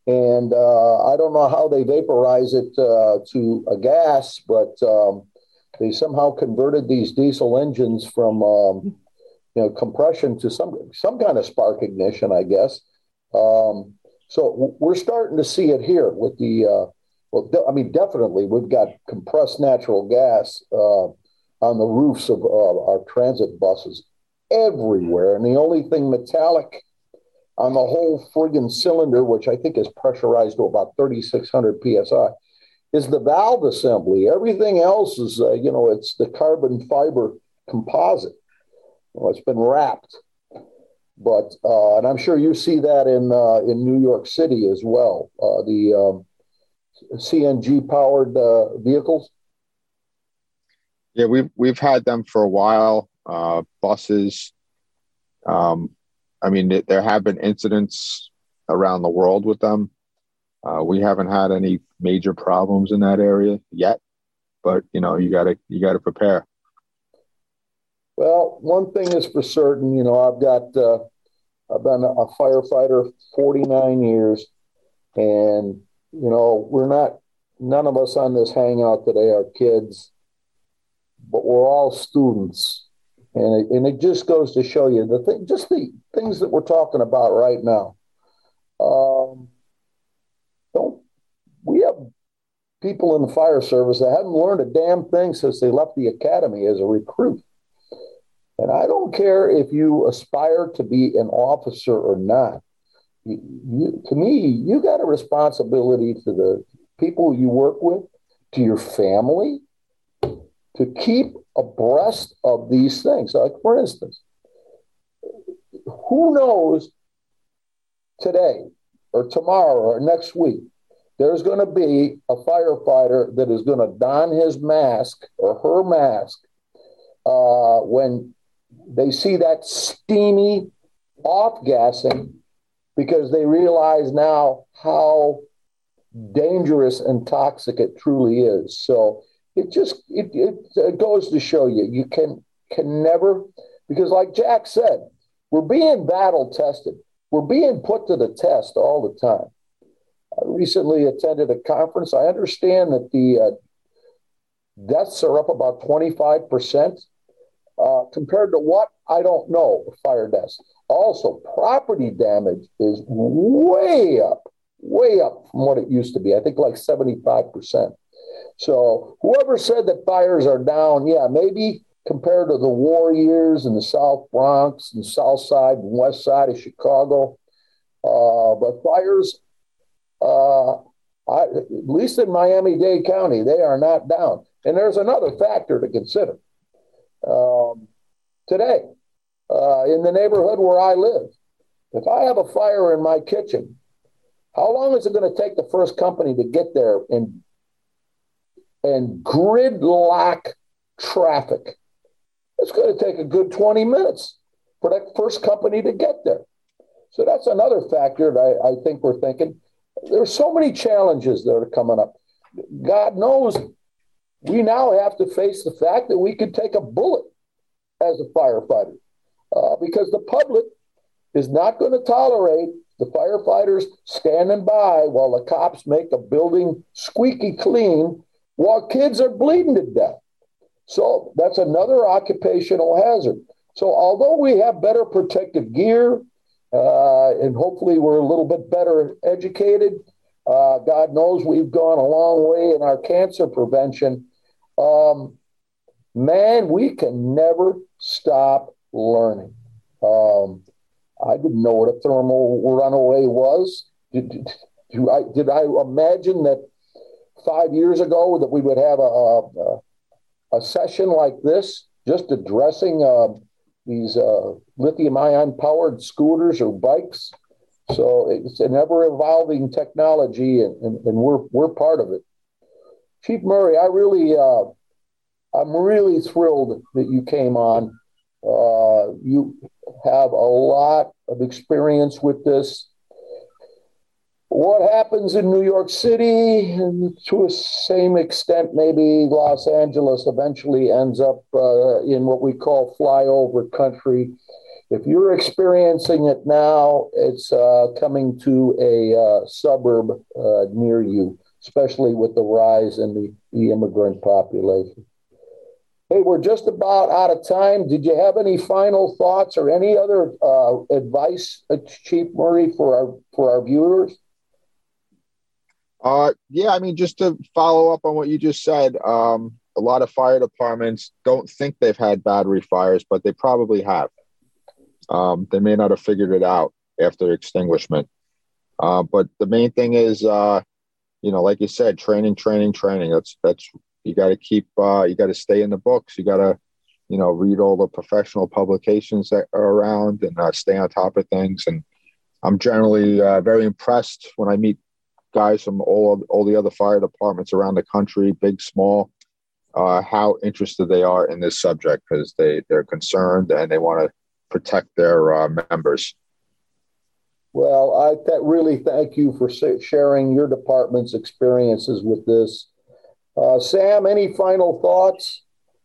[SPEAKER 2] And uh, I don't know how they vaporize it uh, to a gas, but um, they somehow converted these diesel engines from um, you know compression to some some kind of spark ignition, I guess. Um, so we're starting to see it here with the. Uh, well, de- I mean, definitely we've got compressed natural gas uh, on the roofs of uh, our transit buses everywhere, and the only thing metallic on the whole friggin' cylinder, which I think is pressurized to about thirty-six hundred P S I, is the valve assembly. Everything else is, uh, you know, it's the carbon fiber composite. Well, it's been wrapped. But, uh, and I'm sure you see that in uh, in New York City as well, uh, the um, C N G-powered uh, vehicles.
[SPEAKER 5] Yeah, we've, we've had them for a while, uh, buses. Um, I mean, there have been incidents around the world with them. Uh, we haven't had any major problems in that area yet, but you know, you gotta you gotta prepare.
[SPEAKER 2] Well, one thing is for certain. You know, I've got uh, I've been a firefighter forty-nine years, and you know, we're not none of us on this hangout today are kids, but we're all students. And it, and it just goes to show you the thing, just the things that we're talking about right now. Um, don't we have people in the fire service that haven't learned a damn thing since they left the academy as a recruit? And I don't care if you aspire to be an officer or not. You, you, to me, you got a responsibility to the people you work with, to your family, to keep abreast of these things. Like, for instance, who knows today or tomorrow or next week, there's going to be a firefighter that is going to don his mask or her mask uh, when they see that steamy off-gassing, because they realize now how dangerous and toxic it truly is. So it just it, it, it goes to show you, you can can never, because like Jack said, we're being battle tested. We're being put to the test all the time. I recently attended a conference. I understand that the uh, deaths are up about twenty-five percent uh, compared to what? I don't know, fire deaths. Also, property damage is way up, way up from what it used to be. I think like seventy-five percent. So whoever said that fires are down, yeah, maybe compared to the war years in the South Bronx and South Side and West Side of Chicago, uh, but fires, uh, I, at least in Miami-Dade County, they are not down. And there's another factor to consider. Um, today, uh, in the neighborhood where I live, if I have a fire in my kitchen, how long is it going to take the first company to get there and and gridlock traffic? It's going to take a good twenty minutes for that first company to get there. So that's another factor that I, I think we're thinking. There's so many challenges that are coming up. God knows we now have to face the fact that we could take a bullet as a firefighter uh, because the public is not going to tolerate the firefighters standing by while the cops make a building squeaky clean while kids are bleeding to death. So that's another occupational hazard. So although we have better protective gear, uh, and hopefully we're a little bit better educated, uh, God knows we've gone a long way in our cancer prevention. Um, man, we can never stop learning. Um, I didn't know what a thermal runaway was. Did, did, did, I, did I imagine that five years ago that we would have a, a, a session like this just addressing uh, these uh, lithium-ion powered scooters or bikes? So it's an ever-evolving technology, and, and, and we're we're part of it. Chief Murray, I really, uh, I'm really thrilled that you came on. Uh, you have a lot of experience with this. What happens in New York City, and to a same extent, maybe Los Angeles eventually ends up uh, in what we call flyover country. If you're experiencing it now, it's uh, coming to a uh, suburb uh, near you, especially with the rise in the, the immigrant population. Hey, we're just about out of time. Did you have any final thoughts or any other uh, advice, uh, Chief Murray, for our for our viewers?
[SPEAKER 5] Uh, yeah, I mean, just to follow up on what you just said, um, a lot of fire departments don't think they've had battery fires, but they probably have. Um, they may not have figured it out after extinguishment. Uh, but the main thing is, uh, you know, like you said, training, training, training. That's, that's, you got to keep, uh, you got to stay in the books. You got to, you know, read all the professional publications that are around and uh, stay on top of things. And I'm generally uh, very impressed when I meet guys from all, all the other fire departments around the country, big, small, uh, how interested they are in this subject, because they, they're concerned and they want to protect their uh, members.
[SPEAKER 2] Well, I th- really thank you for sharing your department's experiences with this. Uh, Sam, any final thoughts?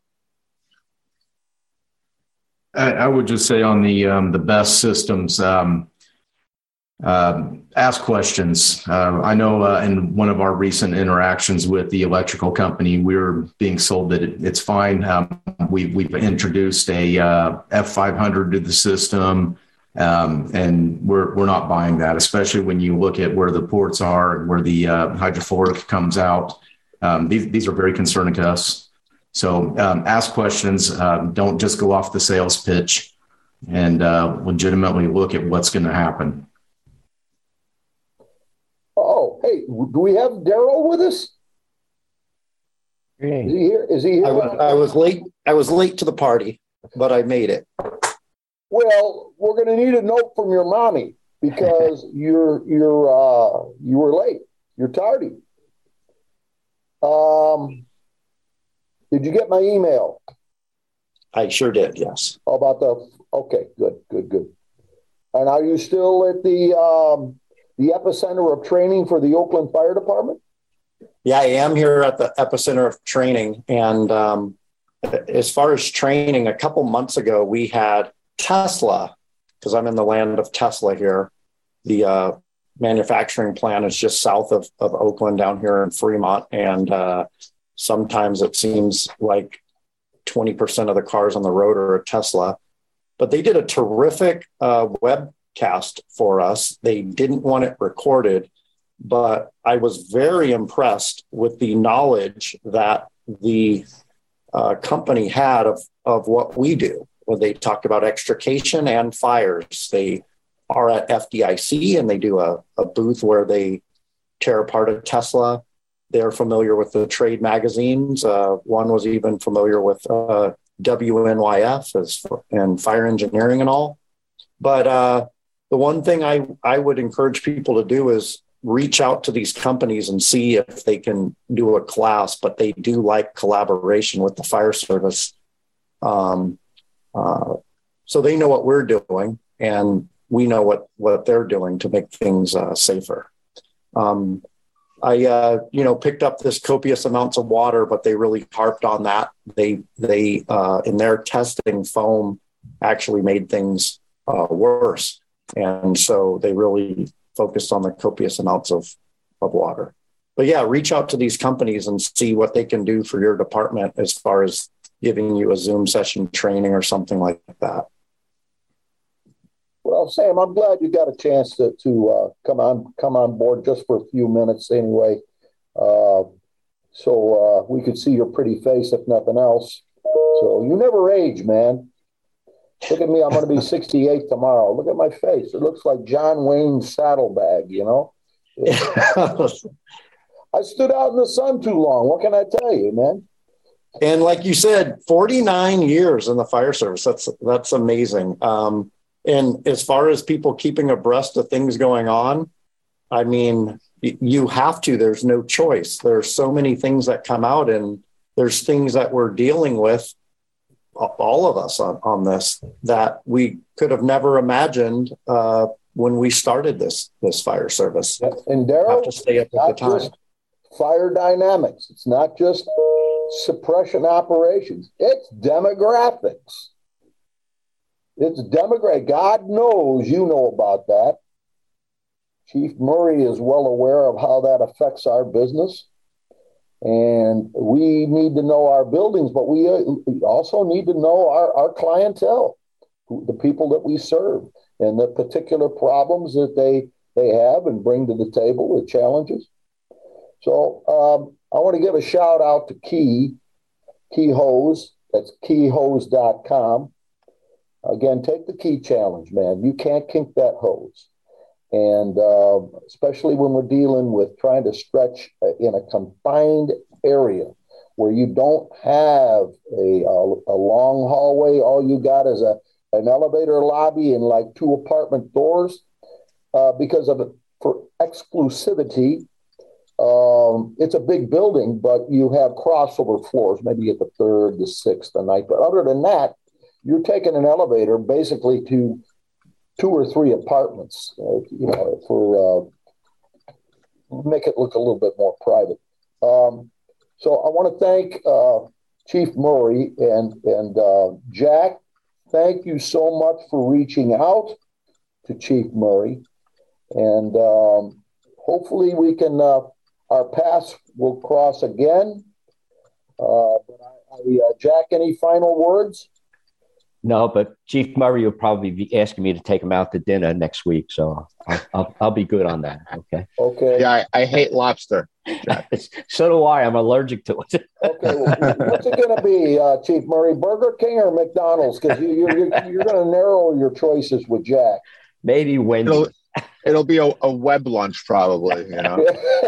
[SPEAKER 3] I, I would just say on the um, the best systems, um, uh, ask questions. Uh, I know uh, in one of our recent interactions with the electrical company, we were being sold that it, it's fine. Um, we, we've introduced a uh, F five hundred to the system, um, and we're we're not buying that, especially when you look at where the ports are and where the uh, hydrofluoric comes out. Um, these, these are very concerning to us. So um, ask questions. Um, don't just go off the sales pitch, and uh, legitimately look at what's going to happen.
[SPEAKER 2] Oh, hey, do we have Daryl with us?
[SPEAKER 4] Hey.
[SPEAKER 2] Is he here? Is he here?
[SPEAKER 6] I was, I was late. I was late to the party, but I made it.
[SPEAKER 2] Well, we're going to need a note from your mommy because you're you're uh, you were late. You're tardy. Um, did you get my email?
[SPEAKER 6] I sure did. Yes.
[SPEAKER 2] How about the? Okay, good, good, good. And are you still at the um, the epicenter of training for the Oakland Fire Department?
[SPEAKER 6] Yeah, I am here at the epicenter of training. And um, as far as training, a couple months ago, we had Tesla, because I'm in the land of Tesla here. The uh, manufacturing plant is just south of, of Oakland down here in Fremont. And uh, sometimes it seems like twenty percent of the cars on the road are a Tesla. But they did a terrific uh, webcast for us. They didn't want it recorded, but I was very impressed with the knowledge that the uh, company had of, of what we do. When they talked about extrication and fires, they are at F D I C and they do a, a booth where they tear apart a Tesla. They're familiar with the trade magazines. Uh, one was even familiar with uh, W N Y F as, and fire engineering and all. But uh, the one thing I, I would encourage people to do is reach out to these companies and see if they can do a class, but they do like collaboration with the fire service. Um, uh, so they know what we're doing and we know what, what they're doing to make things uh, safer. Um, I, uh, you know, picked up this copious amounts of water, but they really harped on that. They, they, uh, in their testing, foam actually made things uh, worse. And so they really focused on the copious amounts of, of water. But yeah, reach out to these companies and see what they can do for your department as far as giving you a Zoom session training or something like that.
[SPEAKER 2] Well, Sam, I'm glad you got a chance to, to uh, come on come on board just for a few minutes anyway. Uh, so uh, we could see your pretty face, if nothing else. So you never age, man. Look at me. I'm going to be sixty-eight tomorrow. Look at my face. It looks like John Wayne's saddlebag, you know? I stood out in the sun too long. What can I tell you, man?
[SPEAKER 6] And like you said, forty-nine years in the fire service. That's, that's amazing. Um, And as far as people keeping abreast of things going on, I mean, you have to, there's no choice. There's so many things that come out and there's things that we're dealing with, all of us on, on this, that we could have never imagined uh, when we started this, this fire service.
[SPEAKER 2] And Daryl,
[SPEAKER 6] have to stay up at the time.
[SPEAKER 2] Fire dynamics. It's not just suppression operations. It's demographics. It's demographic. God knows you know about that. Chief Murray is well aware of how that affects our business. And we need to know our buildings, but we also need to know our, our clientele, the people that we serve, and the particular problems that they, they have and bring to the table, the challenges. So um, I want to give a shout out to Key, Key Hose. That's key hose dot com. Again, take the Key challenge, man. You can't kink that hose. And uh, especially when we're dealing with trying to stretch in a confined area where you don't have a, a, a long hallway, all you got is a an elevator lobby and like two apartment doors uh, because of it for exclusivity. Um, it's a big building, but you have crossover floors, maybe at the third, the sixth, the ninth. But other than that, you're taking an elevator basically to two or three apartments, uh, you know, for uh, make it look a little bit more private. Um, so I want to thank uh, Chief Murray and and uh, Jack. Thank you so much for reaching out to Chief Murray, and um, hopefully we can uh, our paths will cross again. Uh, but I, I, uh, Jack, any final words?
[SPEAKER 4] No, but Chief Murray will probably be asking me to take him out to dinner next week, so I'll, I'll, I'll be good on that. Okay.
[SPEAKER 2] Okay.
[SPEAKER 5] Yeah, I, I hate lobster.
[SPEAKER 4] So do I. I'm allergic to it.
[SPEAKER 2] Okay. Well, what's it going to be, uh, Chief Murray? Burger King or McDonald's? Because you, you're you're, you're going to narrow your choices with Jack.
[SPEAKER 4] Maybe Wendy's.
[SPEAKER 5] It'll, it'll be a, a web lunch, probably. You know.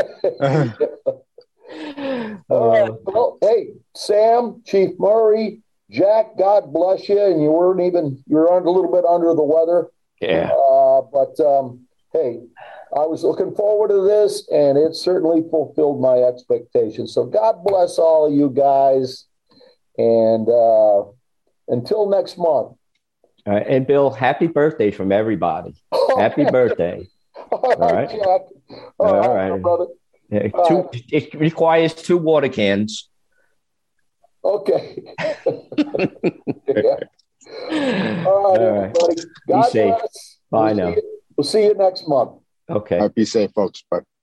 [SPEAKER 2] All right. Well, hey, Sam, Chief Murray. Jack, God bless you, and you weren't even, you were a little bit under the weather.
[SPEAKER 4] Yeah.
[SPEAKER 2] Uh, but, um, hey, I was looking forward to this, and it certainly fulfilled my expectations. So God bless all of you guys, and uh, until next month.
[SPEAKER 4] All right. And Bill, happy birthday from everybody.
[SPEAKER 2] Okay.
[SPEAKER 4] Happy birthday.
[SPEAKER 2] All right,
[SPEAKER 4] All right.
[SPEAKER 2] Jack. All,
[SPEAKER 4] All
[SPEAKER 2] right,
[SPEAKER 4] right.
[SPEAKER 2] brother.
[SPEAKER 4] Yeah,
[SPEAKER 2] All
[SPEAKER 4] two,
[SPEAKER 2] right.
[SPEAKER 4] it requires two water cans.
[SPEAKER 2] Okay. Yeah. All right,
[SPEAKER 4] All right.
[SPEAKER 2] everybody. God
[SPEAKER 4] safe.
[SPEAKER 2] bless.
[SPEAKER 4] Bye
[SPEAKER 2] we'll
[SPEAKER 4] now.
[SPEAKER 2] See you, we'll see you next month.
[SPEAKER 4] Okay.
[SPEAKER 5] All right, be safe, folks. Bye.